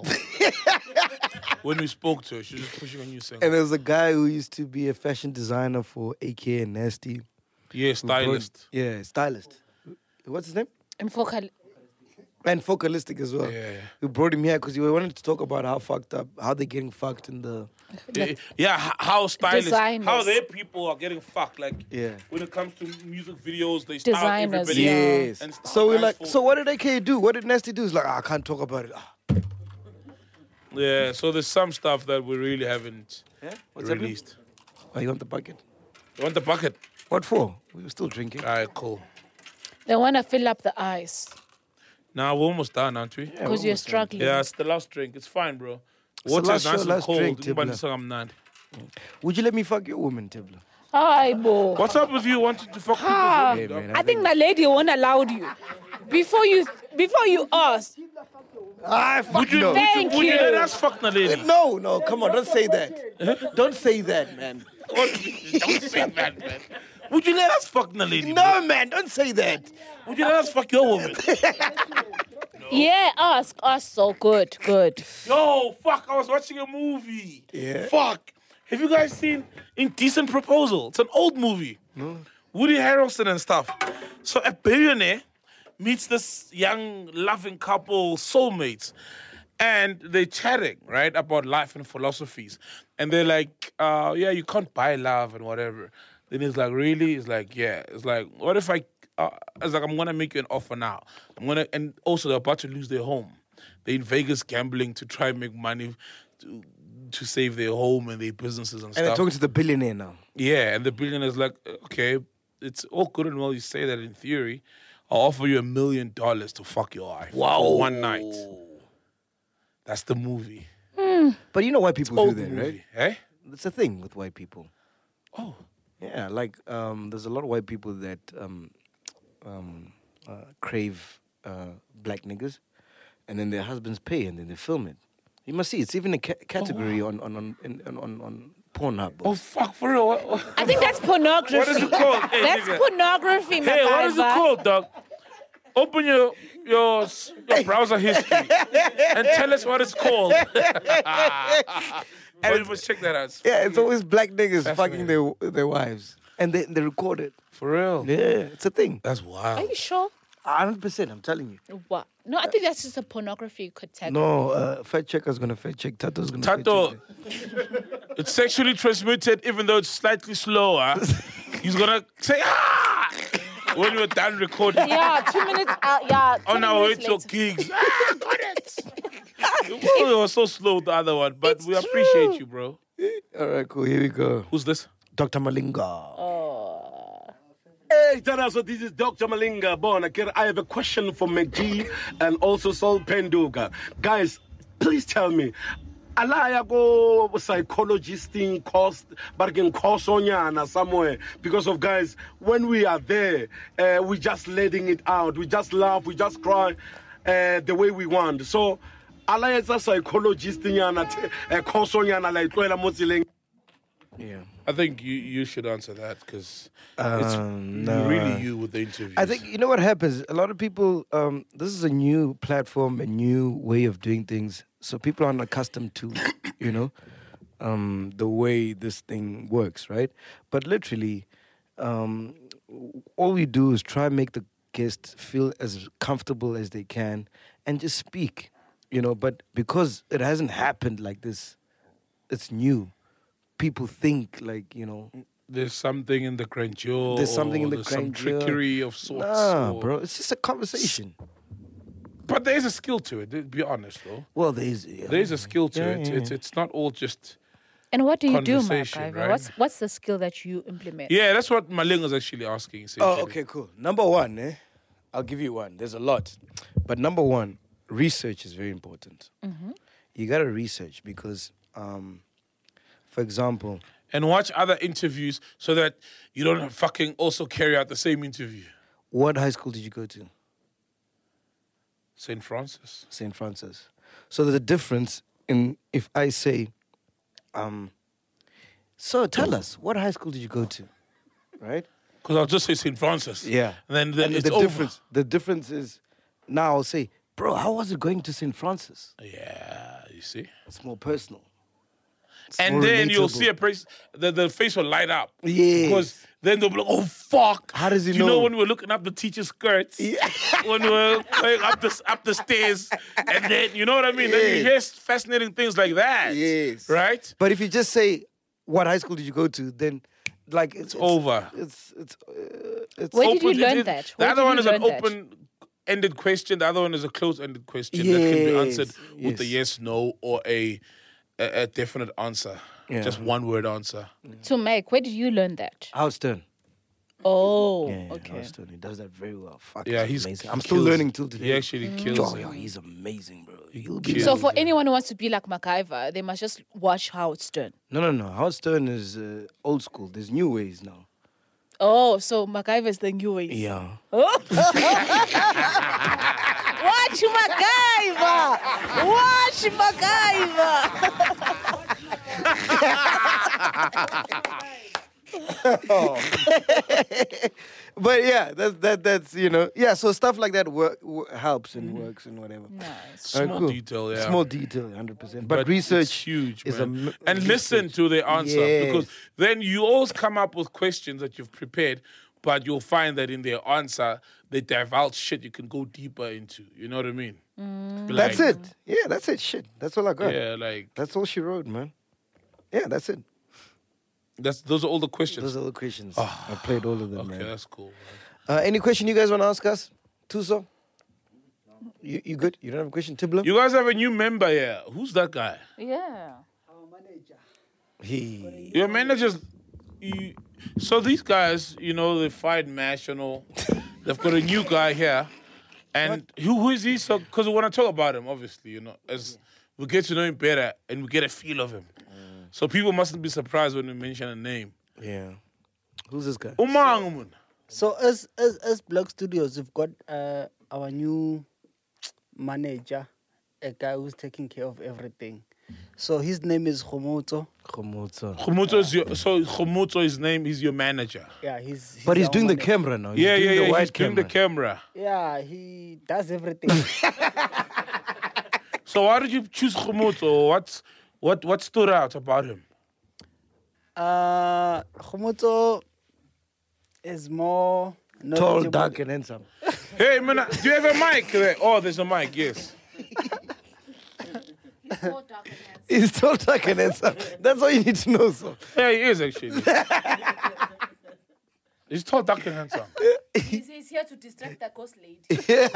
When we spoke to her, she was just pushing a new single. And there was a guy who used to be a fashion designer for A K and Nasty. Yeah, who brought- stylist. Yeah, stylist. What's his name? And focal. And Focalistic as well. Yeah. We brought him here because we wanted to talk about how fucked up, how they're getting fucked in the. Yeah, yeah, h- how stylists, Designers. how their people are getting fucked. Like, Yeah. when it comes to music videos, they style Designers, everybody. yeah. Yes. And style So we're guys like, for- so what did A K do? What did Nasty do? It's like, ah, I can't talk about it. Ah. Yeah, so there's some stuff that we really haven't Yeah? What's happening? released. Oh, you want the bucket? You want the bucket? What for? We were still drinking. All right, cool. They want to fill up the ice Now we're almost done, aren't we? because you're struggling. Yeah, it's the last drink. It's fine, bro. the Water's last nice show, and last cold. drink, Ngibani Tibbler. sangamnandi. Would you let me fuck your woman, Tibbler? Hi, bo. What's up with you wanting to fuck Ah, people? man, I think the lady won't allow you. Before you, before you ask. Ah, fuck Would you, no. would you, Thank would you you. let us fuck the lady? No, no, come on, don't say that. Don't say that, man. Don't say that, man. Would you let us fuck the lady? No, man, don't say that. Would you let us fuck your woman? Yeah, ask, ask. So good, good. Yo, fuck, I was watching a movie. Yeah. Fuck. Have you guys seen Indecent Proposal? It's an old movie. No. Woody Harrelson and stuff. So a billionaire meets this young, loving couple, soulmates. And they're chatting, right, about life and philosophies. And they're like, uh, yeah, you can't buy love and whatever. Then he's like, really? It's like, yeah. It's like, what if I, uh, it's like, I'm going to make you an offer now. I'm going to, and also they're about to lose their home. They're in Vegas gambling to try and make money to, to save their home and their businesses and, And stuff. they're talking to the billionaire now. Yeah, and the billionaire's like, okay, it's all good and well you say that in theory. I'll offer you a million dollars to fuck your wife. Wow. For one night. That's the movie. But you know why people do Old that, movie, right? eh? It's a thing with white people. Oh. Yeah, like um, there's a lot of white people that um, um, uh, crave uh, black niggas, and then their husbands pay, and then they film it. You must see, it's even a ca- category on on on, in, on on on Pornhub. Oh, fuck, for real? What, what, I think that's pornography. what is it called? Hey, That's nigga. pornography, Hey, what is it MacGyver. called, dog? Open your your s- your browser history and tell us what it's called. And we must check that out. Yeah, it's always black niggas fucking Fascinating. their their wives, and they they record it. For real? Yeah, it's a thing. That's Are wild. you sure? hundred percent. I'm telling you. What? No, I think that's just a pornography category. No, uh, fact checker's gonna fact check. Tato's gonna Tato, fact check. it's sexually transmitted, even though it's slightly slower. He's gonna say ah when you're done recording. Yeah, two minutes out. Yeah. On twenty our way minutes to later. gigs. Ah, got it. Well, it was so slow, the other one, but It's we appreciate true. you, bro. All right, cool. Here we go. Who's this? Doctor Malinga. Hey, Taraso, this is Doctor Malinga Bonakir. I have a question for McG and also Sol Penduga. Guys, please tell me, alaya go psychologisting cost bargain kosonyana somewhere because of guys when we are there uh, we just letting it out, we just laugh, we just cry uh, the way we want. So ala etsa psychologist nyana e khoso nyana la itloela mo tseleng. Yeah. I think you, you should answer that because Um, it's no. really you with the interviews. I think you know what happens. A lot of people. Um, this is a new platform, a new way of doing things. So people aren't accustomed to, you know, um, the way this thing works, right? But literally, um, all we do is try and make the guests feel as comfortable as they can and just speak, you know. But because it hasn't happened like this, it's new. People think like, you know, there's something in the grandeur. there's something in or the there's some grandeur. trickery of sorts. Nah, or- bro, it's just a conversation. But there is a skill to it. To be honest, though. Well, there is. Yeah. There is a skill to Yeah, it. yeah, It's yeah. it's not all just. And what do you do, Conversation, MacGyver? right? What's what's the skill that you implement? Yeah, that's what Maling was actually asking. essentially. Oh, okay, cool. Number one, eh? I'll give you one. There's a lot. But number one, research is very important. Mm-hmm. You got to research because, um, for example... And watch other interviews so that you don't fucking also carry out the same interview. What high school did you go to? Saint Francis. Saint Francis. So there's a difference in if I say, um, so tell us, what high school did you go to? Right? Because I'll just say Saint Francis. Yeah. And then, then And it's the over. difference, the difference is now I'll say, bro, how was it going to Saint Francis? Yeah, you see? It's more personal. It's And more then you'll relatable. see a place, the, the face will light up. Yes. Because then they'll be like, oh, fuck. How does he Do you know? know when we were looking up the teacher's skirts? When we were going up the, up the stairs. And then, you know what I mean? Then you Yes. hear fascinating things like that. Yes. Right? But if you just say, what high school did you go to? Then, like, it's, it's over. It's, it's, uh, it's Where did you Open- learn it- that? The Where other did one you is an learn that? open-ended question. The other one is a closed-ended question that can be Yes, answered with a yes, no, or a a, a definite answer. Yeah. Just one word answer. To make, where did you learn that? Howard Stern. Oh, Yeah, yeah, okay. Howard Stern. He does that very well. Fuck, Yeah, he's he's amazing. I'm he still kills- learning till today. he actually kills Oh, it. yeah, he's amazing, bro. He'll be So for anyone who wants to be like MacGyver, they must just watch Howard Stern. No, no, no. Howard Stern is uh, old school. There's new ways now. Oh, so MacGyver is the new ways. Yeah. Oh. Watch MacGyver! Watch MacGyver! But yeah, that's that. That's you know, yeah. So stuff like that work, wo- helps and works and whatever. Nice. Alright, Small cool. detail, yeah. Small detail, hundred percent. But, it's research huge, is man. a m- and listen to the answer Yes. because then you always come up with questions that you've prepared, but you'll find that in their answer they divulge shit you can go deeper into. You know what I mean? Be That's like, it. Yeah, that's it. Shit, that's all I got. Yeah, like That's all she wrote, man. Yeah, that's it. that's those are all the questions. Those are the questions. I played all of them, Okay, man. that's cool. Man. Uh, any question you guys want to ask us? Tuso? You, you good? You don't have a question? Tibla? You guys have a new member here. Who's that guy? Yeah. He. Your manager's. You, so these guys, you know, they fight Mash and all. They've got a new guy here, and who who is he? So, because when I talk about him, obviously, you know, as we get to know him better and we get a feel of him, so people mustn't be surprised when we mention a name. Yeah. Who's this guy? Umang. So as as as Black Studios, we've got uh, our new manager, a guy who's taking care of everything. So his name is Khomoto. Khomoto. Khomoto is your, so Khomoto, his name, he's your manager. Yeah, he's, he's But he's our doing the manager. camera now. He's yeah, doing yeah, the yeah. wide He's doing the camera. Yeah, he does everything. So why did you choose Khomoto? What's what what stood out about him? uh, Khomoto is more Tall, knowledgeable. dark, and handsome. Hey, man, do you have a mic there? Oh, there's a mic. Yes. He's tall, dark, and handsome. That's all you need to know, so. Yeah, he is actually. He's tall, dark, and handsome. He's, he's here to distract the ghost lady. Hey.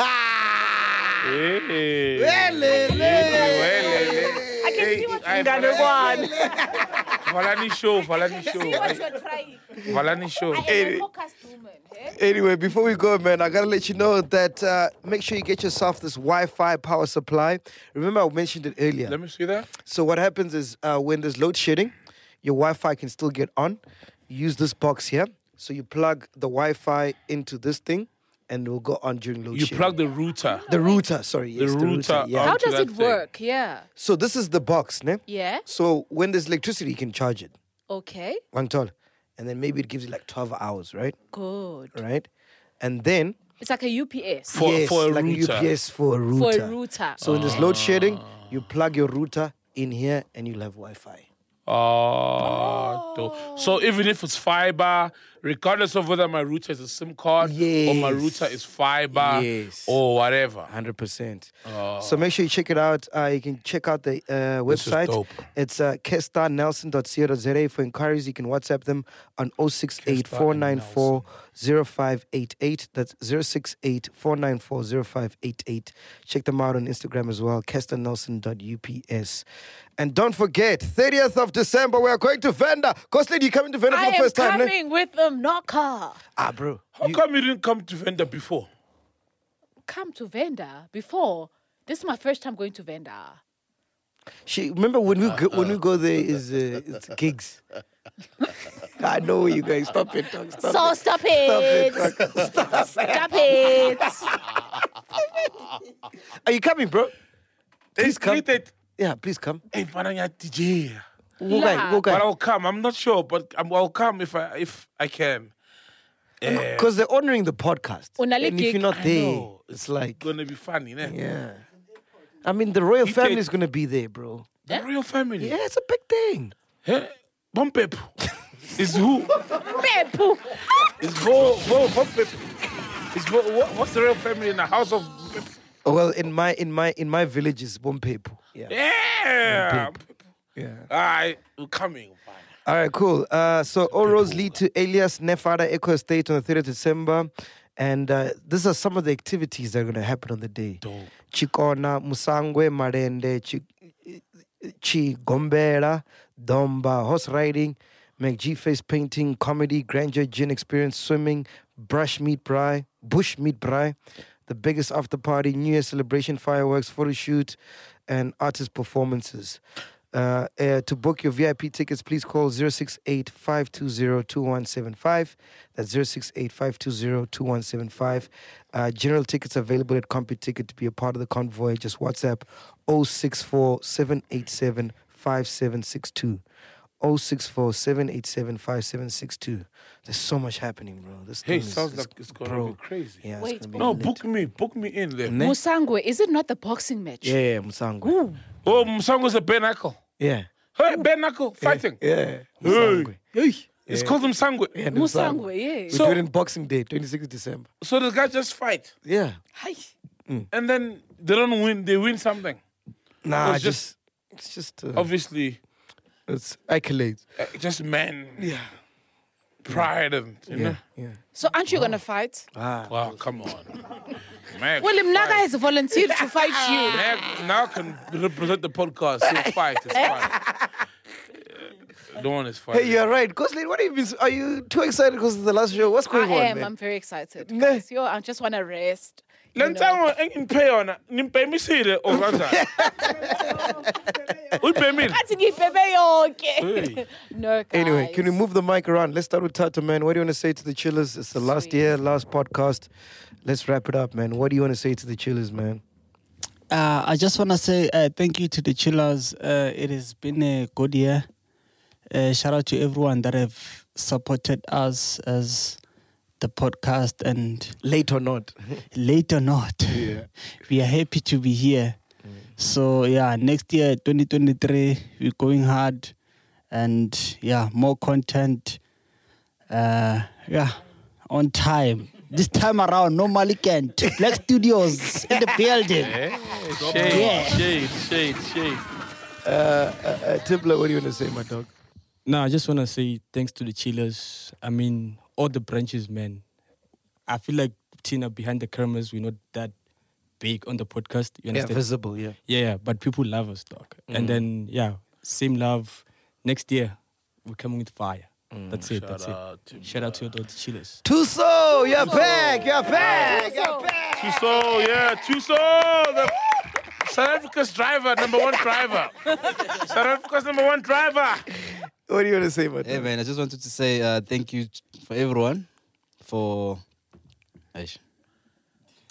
I can see what Hey, you're Valani- Valani show, Valani See show. what you're trying. Valani show. I am a focused woman. Eh? Anyway, before we go, man, I gotta let you know that uh, make sure you get yourself this Wi-Fi power supply. Remember, I mentioned it earlier. Let me see that. So what happens is uh, when there's load shedding, your Wi-Fi can still get on. You use this box here. So you plug the Wi-Fi into this thing, and it will go on during load You shedding. plug the router. The router, sorry. The Yes, the router yeah. How onto does that it thing. work? Yeah. So this is the box, ne? Yeah. So when there's electricity, you can charge it. Okay. One tall. And then maybe it gives you like twelve hours, right? Good. Right? And then... It's like a U P S. For- yes, for a like router. U P S for a For router. a router. So when there's load shedding, you plug your router in here and you'll have Wi-Fi. Oh, dope. So even if it's fiber, regardless of whether my router is a SIM card or my Yes. router is fiber Yes. or whatever. one hundred percent. Oh. So make sure you check it out. Uh, you can check out the uh, This is website. dope. It's uh, kestar nelson dot co dot za. For inquiries, you can WhatsApp them on zero six eight, four nine four, zero five eight eight. That's zero six eight, four nine four, zero five eight eight. Check them out on Instagram as well, kestar nelson dot u p s. And don't forget, thirtieth of December, we are going to Venda. Costly, you coming to Venda for I the am first time? ne? coming with them knocker. Ah, bro. How come you didn't come to Venda before? Come to Venda before. This is my first time going to Venda. She remember when we go, when we go there is uh, it's gigs. I know you guys. Stop it, dog. Stop So it. stop it. Stop it. Stop, Stop it. Are you coming, bro? Please come. It. Yeah, please come. Hey, Pananya D J. Go guy, go But guy. I'll come. I'm not sure, but I'm, I'll come if I if I can. Yeah. Because they're honoring the podcast. Unale And if gig. you're not I there, know. it's like, Gonna be funny, ne? yeah. I mean, the royal He family did- is going to be there, bro. The royal family. Yeah, it's a big thing. Hey, Bompep. Is who? Pepu. Is Bo Bo Bompep. Is Bo, what, what's the royal family in the house of Bompep? Well, in my in my in my village is Bompepu. Yeah. Yeah. Yeah. All right, we're coming. All right, cool. Uh, so all roads lead to Elias Nefada Eco Estate on the thirtieth of December. And uh, these are some of the activities that are going to happen on the day. Chikona, Musangwe, Marende, Chi, Chi Gombera, Domba, horse riding, McG face painting, comedy, grandeur, gin experience, swimming, brush meat braai, bush meat braai, the biggest after party, New Year celebration, fireworks, photo shoot, and artist performances. Uh, uh, to book your V I P tickets, please call zero six eight, five two zero, two one seven five. That's zero six eight, five two zero, two one seven five. Uh, general tickets available at CompuTicket. To be a part of the convoy, just WhatsApp zero six four, seven eight seven, five seven six two. zero six four, seven eight seven, five seven six two. There's so much happening, bro. This Hey, thing is- sounds is- like it's gonna bro. be crazy. Yeah, Wait, it's gonna be No, lit. book me, book me in there. Ne? Musangwe, is it not the boxing match? Yeah, yeah, Musangwe. Oh, Musango's a bare knuckle. Yeah. Hey, bare knuckle fighting. Yeah. Hey. Musangwe. It's Yeah. called Musangwe. Yeah, Musangwe, yeah. We So- do it in Boxing Day, twenty-sixth of December. So the guys just fight, Yeah. Hi. and then they don't win. They win something. Nah, It's just, it's just, uh, Obviously, it's accolades. uh, just man. Yeah. Pride and you Yeah, know. yeah. So aren't you gonna fight? Ah. Wow, come on. Meg, William Naga has volunteered to fight you. Meg now can represent the podcast. He'll fight. It's fine. Uh, No one is fighting. Hey, you're right. Gosley, what have you been, are you too excited because of the last show? What's I going on, am. man? I'm very excited. Ne. Guys, yo, I just want to rest. you know. Lentango engin pay on nimpe mi sire o kanjani. Uyiphe mina. Athi ngibhebe yonke. Hey. No, guys. Anyway, can we move the mic around? Let's start with Tata, man. What do you want to say to the chillers? It's the last year, last podcast. Let's wrap it up, man. What do you want to say to the chillers, man? Uh, I just want to say uh, thank you to the chillers. Uh, it has been a good year. Uh, shout out to everyone that have supported us as the podcast, and late or not, late or not, yeah. we are happy to be here. Mm. So yeah, next year, twenty twenty-three, we're going hard, and yeah, more content. Uh, yeah, on time. This time around, no Malikant. Black Studios in the building. Hey, shade, Yeah. shade, shade, shade. Uh, uh, uh, Tibbler, what do you want to say, my dog? No, I just want to say thanks to the chillers. I mean, all the branches, man. I feel like Tina behind the cameras, we're not that big on the podcast. You Yeah, understand? visible, yeah. Yeah, yeah, but people love us, dog. Mm. And then, yeah, same love. Next year, we're coming with fire. Mm. That's it, Shout that's out it. Shout out to all the chillers. Tuso, you're back, you're back, you're back. Tuso, yeah, Tuso, the South Africa's driver, number one driver. South Africa's number one driver. What do you want to say, my dog? Hey man, I just wanted to say uh, thank you for everyone for. Aish.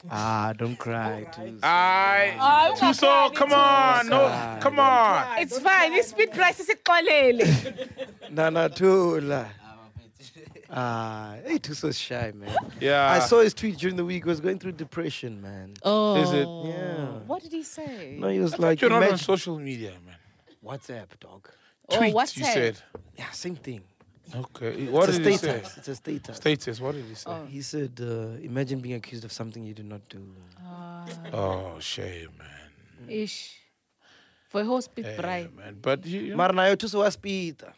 Ah, don't cry. Tuso. Aye. Oh, Tuso, come on. No, come on. It's fine. This speed price is a Nana Tula. Ah, hey, Tuso's shy, man. Yeah. I saw his tweet during the week. He was going through depression, man. Oh. Is it? Yeah. What did he say? No, he was I like, thought you're not on imagine- social media, man. WhatsApp, dog. Oh, Tweet, WhatsApp. you said. Yeah, same thing. Okay. What it's did a he status. say? It's a status. Status. What did he say? He said, uh, imagine being accused of something you did not do. Oh, shame, man. Ish. For a whole speed Hey, price. man. But you, you know, Mara nayo Tuso was Peter.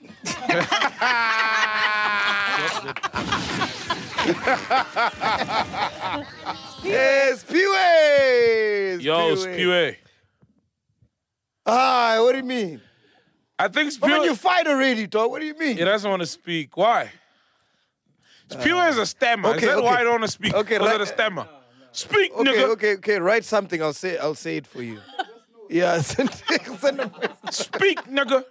Yes, Piwe! yo, Spewe. Ah, what do you mean? I think But when Spewe. you fight already, dog, what do you mean? He doesn't want to speak. Why? Spewe is a stammer. okay, is that okay. why I don't want to speak? Okay, Was right- it a stammer? Speak, Okay, nigga. okay, okay. Write something. I'll say. I'll say it for you. Yeah, send, send a Speak, nigga.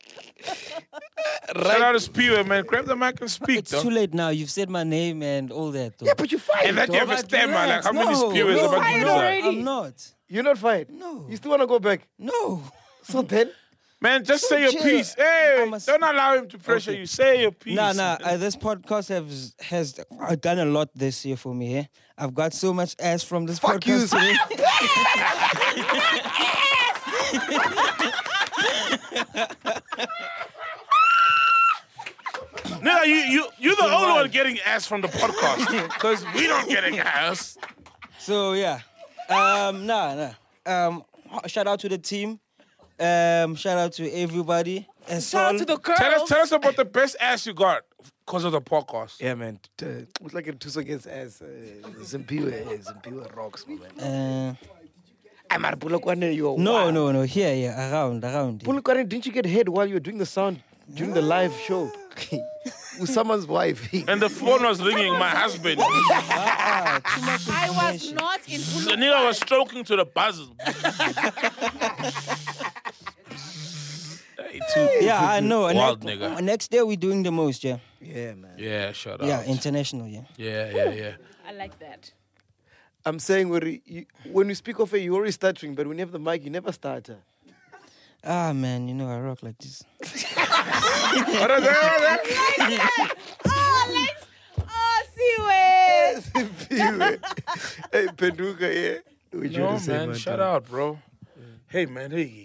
Shout out to Spewe, man. Grab the mic and speak, It's dog. too late now. You've said my name and all that. Though. Yeah, but you fight. And that you have a But stammer. Like, relax, how many no, Spewes no, about I'm you not. are? I'm not. You're not fight. No. You still want to go back? No. So then, Man, just So say your chill. piece. Hey, I'm a- don't allow him to pressure Okay. you. Say your piece. Nah, nah. Uh, this podcast has has uh, done a lot this year for me. Eh? I've got so much ass from this Fuck you. podcast today. No, you, you, you're the only one getting ass from the podcast. Because we don't get any ass. So yeah, um, nah, nah. Um, shout out to the team. Um, shout out to everybody. And Shout out to the girls. Tell us, tell us about the best ass you got because of the podcast. yeah, man. T- uh, It's like a Tuso gets ass. uh, Zimpiwe, Zimpiwe rocks, man. Uh, I'm at Pulakwane. You no, no, no. Here, yeah, around, around. here. Pulakwane, didn't you get head while you were doing the sound during the live show with someone's wife? And the phone was ringing, my husband. Ah, too much I was information. not in The nigga was stroking to the buzzers. Hey, too- Yeah, I know. And Wild next, nigga. next day we doing the most, yeah. Yeah, man. Yeah, shut up. Yeah, international, yeah. Yeah, yeah, yeah. I like that. I'm saying when you, when you speak of it, you're already stuttering, but when you have the mic, you never stutter. Ah, man, you know I rock like this. What is that? What is that? Oh, let's. Oh, see where. Hey, Penduka, yeah. What you No, wanna say, man, shout dog? out, bro. Hey, man, hey.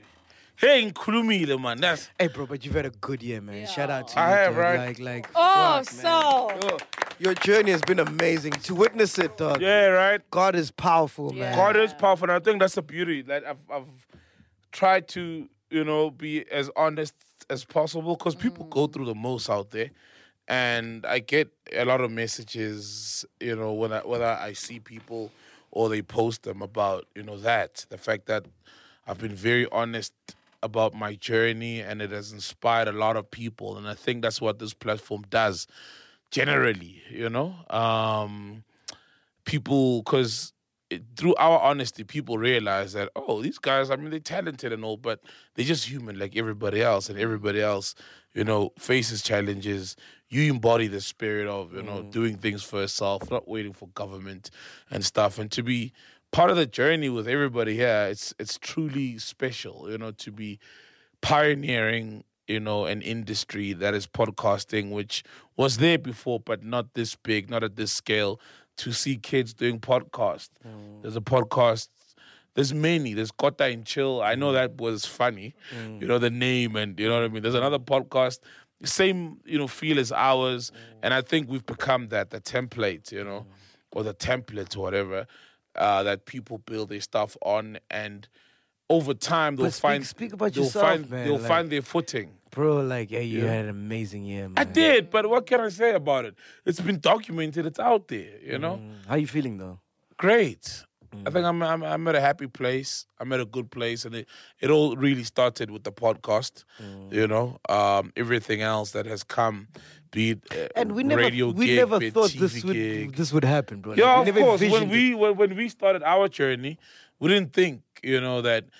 Hey, Nkulumile, man. That's Hey, bro, but you've had a good year, man. Shout out to I you. have, dog. right? Like, like. Oh, fuck, man. so. Your, your journey has been amazing. To witness it, dog. yeah, right. God is powerful, man. God is powerful, and I think that's the beauty. Like I've, I've tried to, you know, be as honest as possible because people go through the most out there, and I get a lot of messages, you know, when I, whether I see people or they post them about, you know, that the fact that I've been very honest about my journey, and it has inspired a lot of people, and I think that's what this platform does, generally, you know, um, people because. It, through our honesty, people realize that, oh, these guys, I mean, they're talented and all, but they're just human like everybody else. And everybody else, you know, faces challenges. You embody the spirit of, you know, doing things for yourself, not waiting for government and stuff. And to be part of the journey with everybody here, it's it's truly special, you know, to be pioneering, you know, an industry that is podcasting, which was there before, but not this big, not at this scale. To see kids doing podcasts. Mm. There's a podcast, there's many. There's Kota and Chill. I know that was funny, mm. you know, the name and, you know what I mean? There's another podcast, same, you know, feel as ours. Mm. And I think we've become that, the template, you know, mm. or the template or whatever, uh, that people build their stuff on. And over time, they'll But speak- find, speak about they'll yourself, find, man, They'll like- find their footing. Bro, like, yeah, you Yeah. had an amazing year, man. I did, but what can I say about it? It's been documented. It's out there, you know? Mm. How you feeling, though? Great. I think I'm, I'm I'm at a happy place. I'm at a good place, and it, it all really started with the podcast. You know, um, everything else that has come, be it uh, And we never, radio we gig, never be it thought T V this would gig. this would happen, bro. Yeah, Like, we of never course. When envisioned we when, when we started our journey, we didn't think, you know, that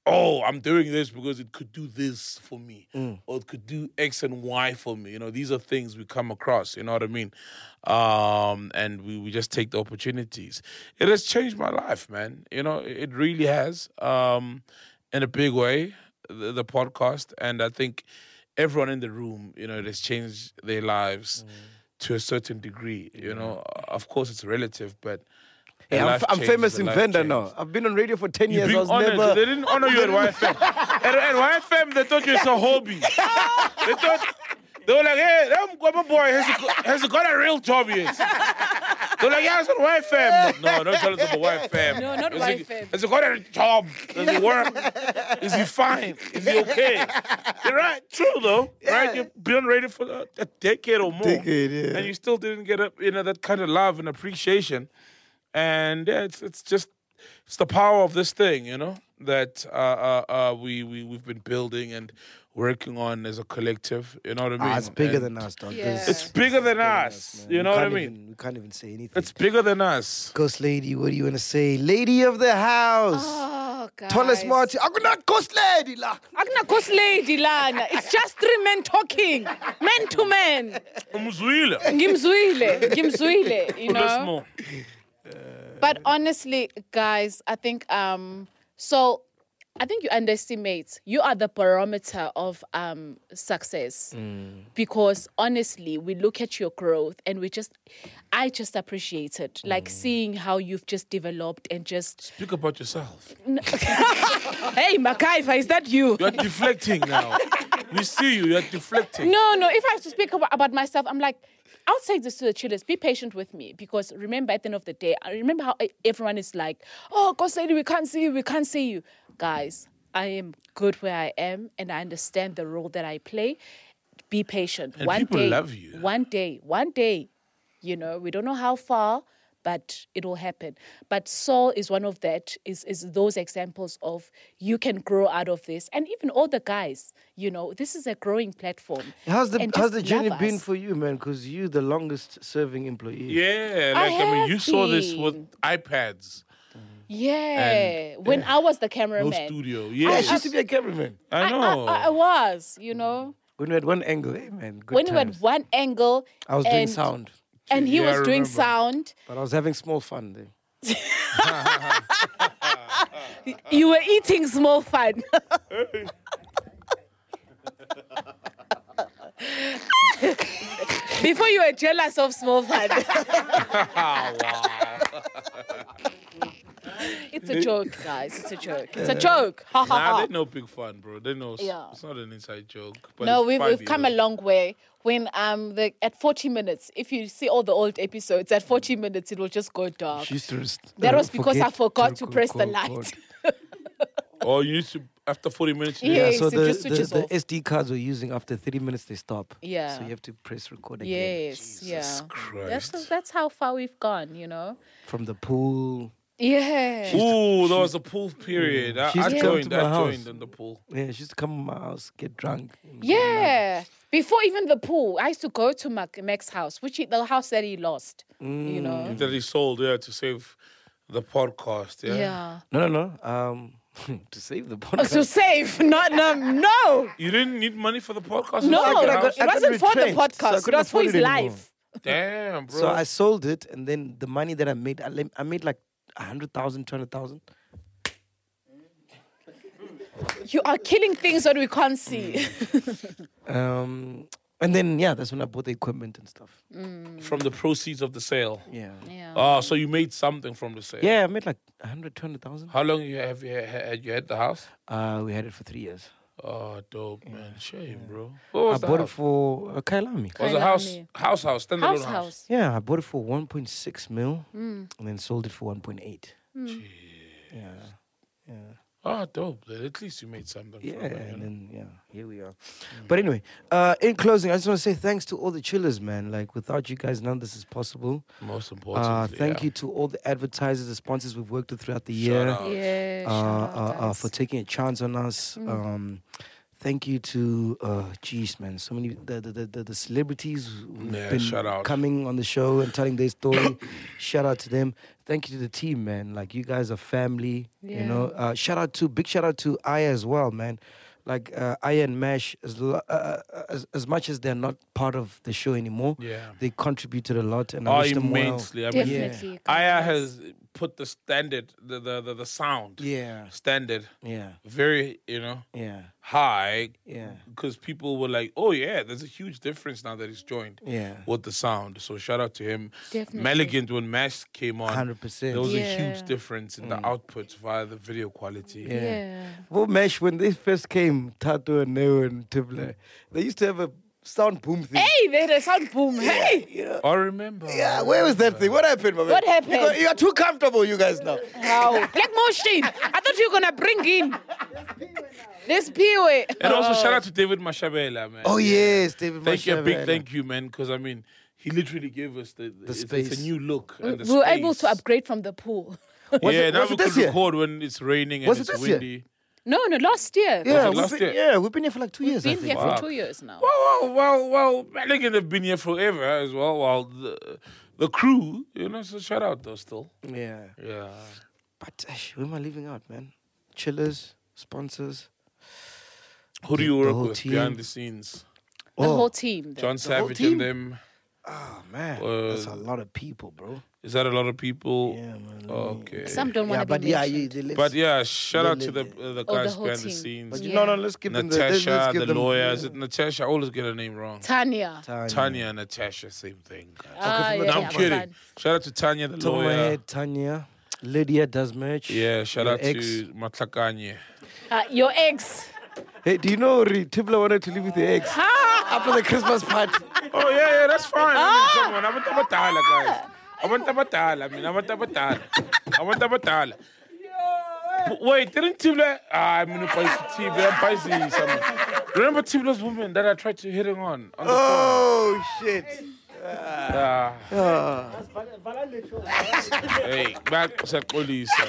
oh, I'm doing this because it could do this for me, Mm. or it could do X and Y for me. You know, these are things we come across. You know what I mean? Um, and we, we just take the opportunities. It has changed my life, man. You know, it it really has, um, in a big way, the, the podcast. And I think everyone in the room, you know, it has changed their lives to a certain degree. You know, of course, it's relative, but. Hey, the I'm, life I'm changes, famous the in life Venda changes. now. I've been on radio for ten You've years. been I was honored. never. They didn't honor you at Y F M. at, at Y F M, they thought you was a hobby. They thought, they were like, hey, that Gwaba boy has, has got a real job yet. They were like, yeah, it's on Y F M. No, don't tell us about Y F M. No, not Has Y he- F M. Has he got a job? Does he work? Is he fine? Is he okay? You're right. True, though. Right? You've been on radio for a, a decade or more. Decade, yeah. And you still didn't get up, you know, that kind of love and appreciation. And yeah, it's it's just it's the power of this thing, you know, that uh, uh, uh, we we we've been building and working on as a collective. You know what I mean? Ah, it's bigger And than us, dog. Yeah. There's- It's bigger than us. man. You We know what I can't mean? even- we can't even say anything. It's bigger than us. Ghost lady, what do you want to say? Lady of the house. Oh, guys. Thomas Martin. I'm not ghost lady la. Akuna ghost lady lana. It's just three men talking, man to man. Umzwile. Ngimzwile, ngimzwile, you Put us know. more. But honestly, guys, I think um so I think you underestimate. You are the barometer of um success. Because honestly, we look at your growth and we just I just appreciate it. Like seeing how you've just developed and just Speak about yourself. Hey Makaifa, is that you? You're deflecting now. We see you. You're deflecting. No, no. If I have to speak about, about myself, I'm like, I'll take this to the chillers. Be patient with me because remember, at the end of the day, I remember how everyone is like, "Oh, Ghost Lady, we can't see you. We can't see you." Guys, I am good where I am, and I understand the role that I play. Be patient. And one people day, love you. One day, one day. You know, we don't know how far, but it will happen. But Saul is one of that, is, is those examples of you can grow out of this. And even all the guys, you know, this is a growing platform. How's the And how's just the journey love been us. for you, man? Because you the longest serving employee. Yeah, I like I, mean, have you saw this with been. iPads, Yeah, And, when yeah, I was the no cameraman. studio. Yeah, Yeah, she used to be a cameraman. I I, know. I, I was, you know, When we had one angle, hey man, good when we times. had one angle. I was doing and, sound, And he Yeah, I was doing remember. sound. but I was having small fun then. You were eating small fun. Before you were jealous of small fun. It's a joke, guys. It's a joke. It's a joke. Ha ha Nah, ha. they know big fun, bro. They know. Yeah. It's not an inside joke. But No, it's we've, funny, we've come a though. long way. When um the at forty minutes, if you see all the old episodes, at forty minutes it will just go dark. She used to rest- That uh, was because I forgot to record- press the record- light. Oh, you need to after forty minutes. you Yeah. need- Yeah, Yes, so it the, just the, switches the off. S D cards we're using after thirty minutes they stop. Yeah. So you have to press record again. Yes, yeah. Christ. That's that's how far we've gone, you know. From the pool. Yeah. Ooh, there was a pool period. I, She used I to come joined. to my I house. joined in the pool. Yeah, she used to come to my house, get drunk. Yeah. Before even the pool, I used to go to Mac, Mac's house, which he, the house that he lost. Mm. You know. That he sold, yeah, to save the podcast. Yeah. Yeah. No, no, no. Um, to save the podcast. To save, not no, no, You didn't need money for the podcast. no. I got- I got- It wasn't for the retrenched, so I podcast. It couldn't was for afford his it anymore. life. Damn, bro. So I sold it, and then the money that I made, I, lem- I made like a hundred thousand, two hundred thousand. You are killing things that we can't see. Um, and then yeah, that's when I bought the equipment and stuff. from the proceeds of the sale. Yeah. Yeah. Oh, so you made something from the sale. Yeah, I made like a hundred, two hundred thousand. How long you have you had you had the house? Uh, we had it for three years. Oh, dope, man. Shame, bro. What was I the bought it house? for uh, Kailami. Was a house, house, house, standalone House, house. house. Yeah, I bought it for one point six mil, Mm. and then sold it for one point eight. Mm. Yeah, yeah. Oh, dope. At least you made something. Yeah, from it, you and know? then yeah, here we are. But anyway, uh, in closing, I just want to say thanks to all the chillers, man. Like without you guys, none of this is possible. Most Uh, importantly, thank yeah. you to all the advertisers, the sponsors we've worked with throughout the Shout year. out. Yeah, Uh, shout out, uh, uh, guys. for taking a chance on us. Mm. Um, thank you to, uh, geez, man, so many, the, the, the, the celebrities who've Yeah, been shout out. coming on the show and telling their story. Shout out to them. Thank you to the team, man. Like, you guys are family, you Yeah. know. Uh, shout out to, big shout out to Aya as well, man. Like, uh, Aya and Mash, as, lo- uh, uh, as, as much as they're not part of the show anymore, Yeah. they contributed a lot, and I Oh, wish them well. immensely. I mean, Definitely. Aya has put the standard, the, the, the, the sound Yeah. standard Yeah. very, you know, Yeah. high. Yeah. Because people were like, oh, yeah, there's a huge difference now that he's joined Yeah. with the sound. So shout out to him. Definitely. Meligant, when Mash came on, one hundred percent. there was Yeah. a huge difference in the outputs via the video quality. Yeah. Yeah. Well, Mesh, when they first came, Tato and Neo and Tibler, they used to have a sound boom thing. Hey, they had a sound boom. Hey. You know? I remember. Yeah, where was that thing? What happened, my man? What happened? You, got, you are too comfortable, you guys now. How? Black Motion. I thought you were going to bring in. This P-way. And also shout out to David Mashabela, man. Oh, yes, David Thank you, a big Mashabela. thank you, man, because I mean, he literally gave us the, the it's, space. It's a new look. We And the were able space. to upgrade from the pool. Was yeah, it- now was we it this can year? record when it's raining and Was it it's this year? windy. No, no, last year. Yeah, it we've last been, year? yeah, we've been here for like two We've years, I been think. here Wow. for two years now. Well, well, well, well, Meligant have been here forever as well. While the the crew, you know, so shout out though still. Yeah. Yeah. But ash, who am I leaving out, man? Chillers, sponsors. Who do The- you the work whole with team. behind the scenes? The Oh. whole team. John The whole Savage team? and them. Oh, man. Uh, That's a lot of people, bro. Is that a lot of people? Yeah, man. Oh, okay. Some don't want Yeah, to but be yeah, mentioned. you, they, let's, But yeah, shout Yeah, out to the let- uh, the Oh, the guys whole behind the team. scenes. but you, Yeah. no, no, let's give them the, let's, Natasha, let's give the them, lawyer. Is it Natasha? I always get her name wrong. Tanya. Tanya. Tanya and Natasha, same thing. Guys. Ah, from the yeah, no, yeah, I'm kidding. fine. Shout out to Tanya, the Top of my lawyer. head, Tanya. Lydia does merch. Yeah, shout Your out ex. to Matlakanye. Uh, your ex. Hey, do you know Ri- Tibla wanted to live with your ex after the Christmas party? Oh, yeah, yeah, that's fine. Ah! I mean, come on. I'm a tabatala, guys. I'm a tabatala. I mean, I'm a tabatala. I'm a tabatala. But wait, didn't Tibla... Ah, I'm in a Tibla. I'm spicy. Some... Remember Tibla's woman that I tried to hit him on? on the Oh, shit. phone? Ah. Ah. Hey, back Sakolisa.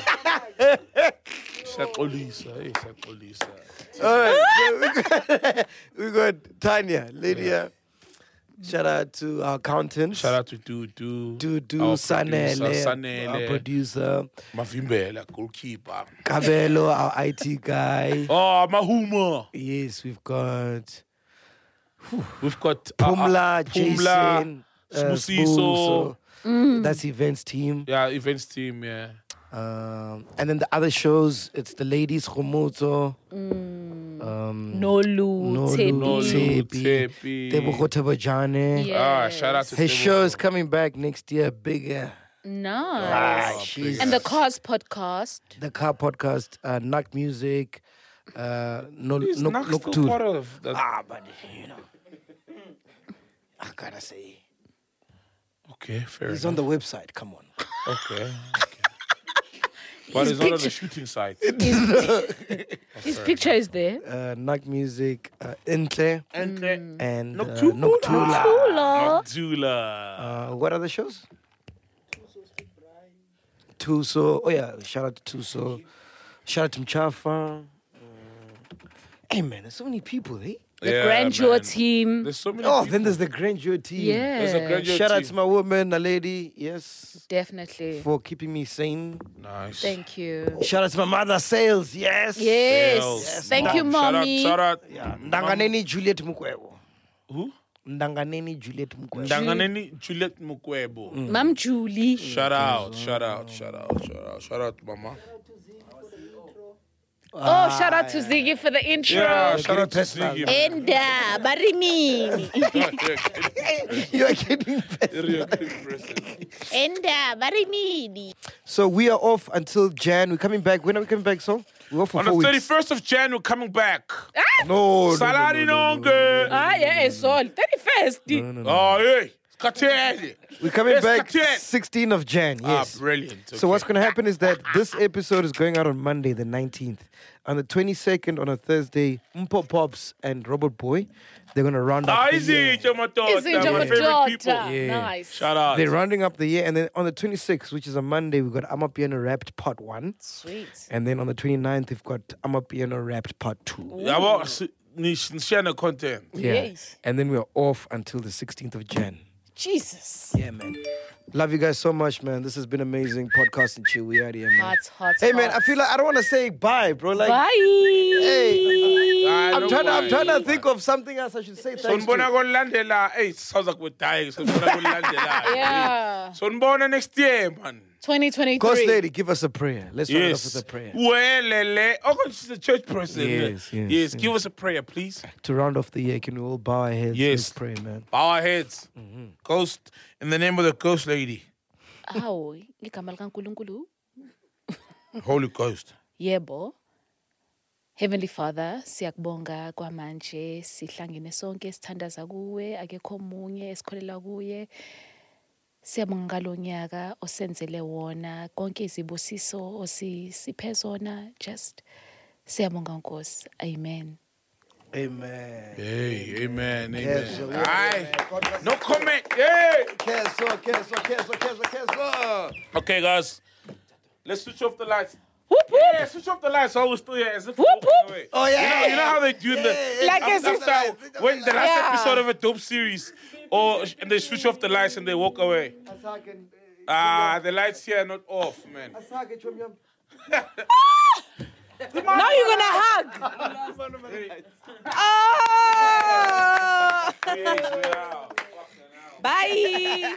Sakolisa. Hey, Sakolisa. All right, so we got, we got Tanya, Lydia. Shout out to our accountant. Shout out to Dudu. Dudu our Sanele, producer, Sanele. our producer. Mavimbela, goalkeeper. Kabelo, our I T guy. Oh, Mahuma. Yes, we've got We've got uh, Pumla, uh, Jason, uh, Smusiso. Spoo, That's events team. Yeah, events team, yeah. Um, and then the other shows, it's the ladies, Khomoto, um, Nolu, Nolu, Tepi. Nolu, Tepi, Tepi. Tebogo Tabajane. Yeah. Ah, shout out to His Tebogo. show is coming back next year, bigger. Nice. Ah, she's- And the Cars podcast. The car podcast, uh, Knock Music, uh, no, Is no, Nak no, still Tool. part of that? Ah, but you know, I gotta say, Okay, fair he's enough. on the website. Come on. Okay. okay. But His it's not on the picture- shooting site. His picture is there. Uh, Knock Music, uh, Intle, and uh, Noctula. Noctula. Tula. Noctula. Uh, what other shows? Tuso. Oh yeah, shout out to Tuso. Shout out to Mchafa. Uh, hey man, there's so many people, eh? The Yeah, grandeur man. team. There's so many Oh, people. then there's the grandeur team. Yeah. There's a grandeur Shout out team. to my woman, a lady, yes, Definitely. for keeping me sane. Nice. Thank you. Shout out to my mother, Sales, yes. Yes. Sales. Thank you, Shout out, mommy. shout out. Yeah. Ndanganeni Juliet Mukwebo. Who? Ndanganeni Juliet Mukwebo. Ndanganeni Juliet Mukwebo. Mam Julie. Shout out, shout out, shout out, shout out, shout out, mama. Oh, shout out to Ziggy for the intro. Yeah, shout out to Ziggy. man. Enda, Barimini. You're getting You're getting presses. Enda, Barimini. So we are off until Jan. We're coming back. When are we coming back, so? We're off for On four the weeks. thirty-first of January, we're coming back. No, no, Salary no, no, no, nonke. Ah, yeah, it's all. thirty-first. Oh, hey. Kateli. We're coming Yes, back Katien. sixteenth of Jan. Yes. Ah, brilliant. So what's going to happen is that this episode is going out on Monday, the nineteenth. On the twenty-second, on a Thursday, Mpo Pops and Robert Boy, they're going to round up Ah, the easy, year. Jomatota. Easy, My favorite Jomatota. people. Yeah. Nice. Shout out. They're rounding up the year. And then on the twenty-sixth, which is a Monday, we've got Amapiano Wrapped Part one. Sweet. And then on the twenty-ninth, we've got Amapiano Wrapped Part two. Yeah, well, s- Nishana content. Yeah. Yes. And then we're off until the sixteenth of January. Jesus. Yeah, man. Love you guys so much, man. This has been amazing. Podcast and chill. We out here, man. Hearts, hearts, Hey, man, I hearts. feel like I don't want to say bye, bro. Like, Bye. Hey, Ah, I'm no trying, to, I'm bye. trying to think of something else I should say. Thanks Sonbona to. Golandela. Hey, sounds like we're dying. Sonbona Golandela. Yeah. Sonbona next year, man. twenty twenty-three. Ghost Lady, give us a prayer. Let's start it off Yes. with a prayer. Well, lele. Oh, God, she's a church person. Yes, yes, Yes, give us a prayer, please. To round off the year, can we all bow our heads? Yes. Let's pray, man. Bow our heads. Ghost, in the name of the Ghost Lady. Awu, igama likaNkulunkulu. Holy Ghost. Yebo. Heavenly Father, siyakubonga kwamanje sihlangene sonke sithandaza kuwe akekho omunye esikholela kuye. Siyabonga ngalonyaka osenzele wona konke izibusiso osiphe zona just siyabonga Nkosi. Amen. Amen. Hey, amen, amen. Yes, sir. Aye. No comment. Hey. Keso, keso, keso, keso, keso. Okay, guys. Let's switch off the lights. Whoop, whoop. Yeah, switch off the lights. I was still here as if Whoop, walking whoop. away. Oh, yeah. You know, you know how they do in the Like after, as if- after when the last Yeah. episode of a dope series, or and they switch off the lights and they walk away. Ah, the lights here are not off, man. Now you're gonna hug. Ah! Bye.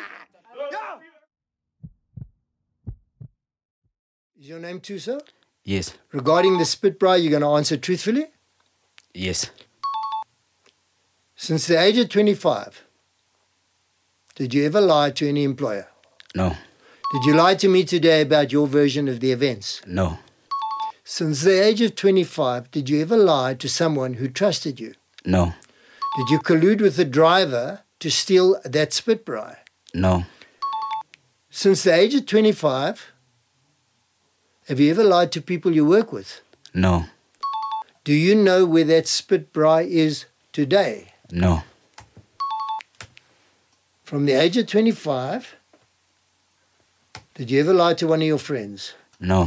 Is your name Tuso? Yes. Regarding the spit bra, you're going to answer truthfully? Yes. Since the age of twenty-five, did you ever lie to any employer? No. Did you lie to me today about your version of the events? No. Since the age of twenty-five, did you ever lie to someone who trusted you? No. Did you collude with the driver to steal that spit bra? No. Since the age of twenty-five, have you ever lied to people you work with? No. Do you know where that spit bra is today? No. From the age of twenty-five, did you ever lie to one of your friends? No.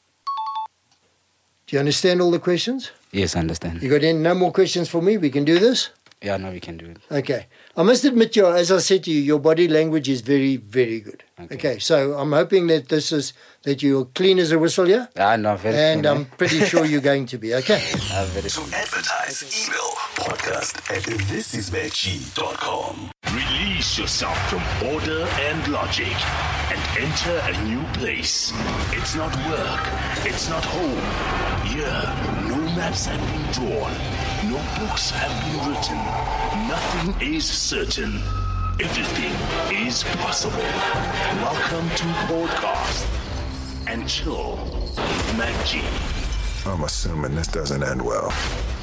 Do you understand all the questions? Yes, I understand. You got any, no more questions for me? We can do this? Yeah, no, we can do it. Okay. I must admit, your, as I said to you, your body language is very, very good. Okay. Okay, so I'm hoping that this is, that you're clean as a whistle, yeah? Ah, no, very And clean, I'm eh? pretty sure you're going to be, okay? Ah, very To advertise, email podcast at this is maggie dot com. Release yourself from order and logic and enter a new place. It's not work. It's not home. Here, no maps have been drawn. No books have been written. Nothing is certain. Everything is possible. Welcome to Podcast and Chill with Mac G. I'm assuming this doesn't end well.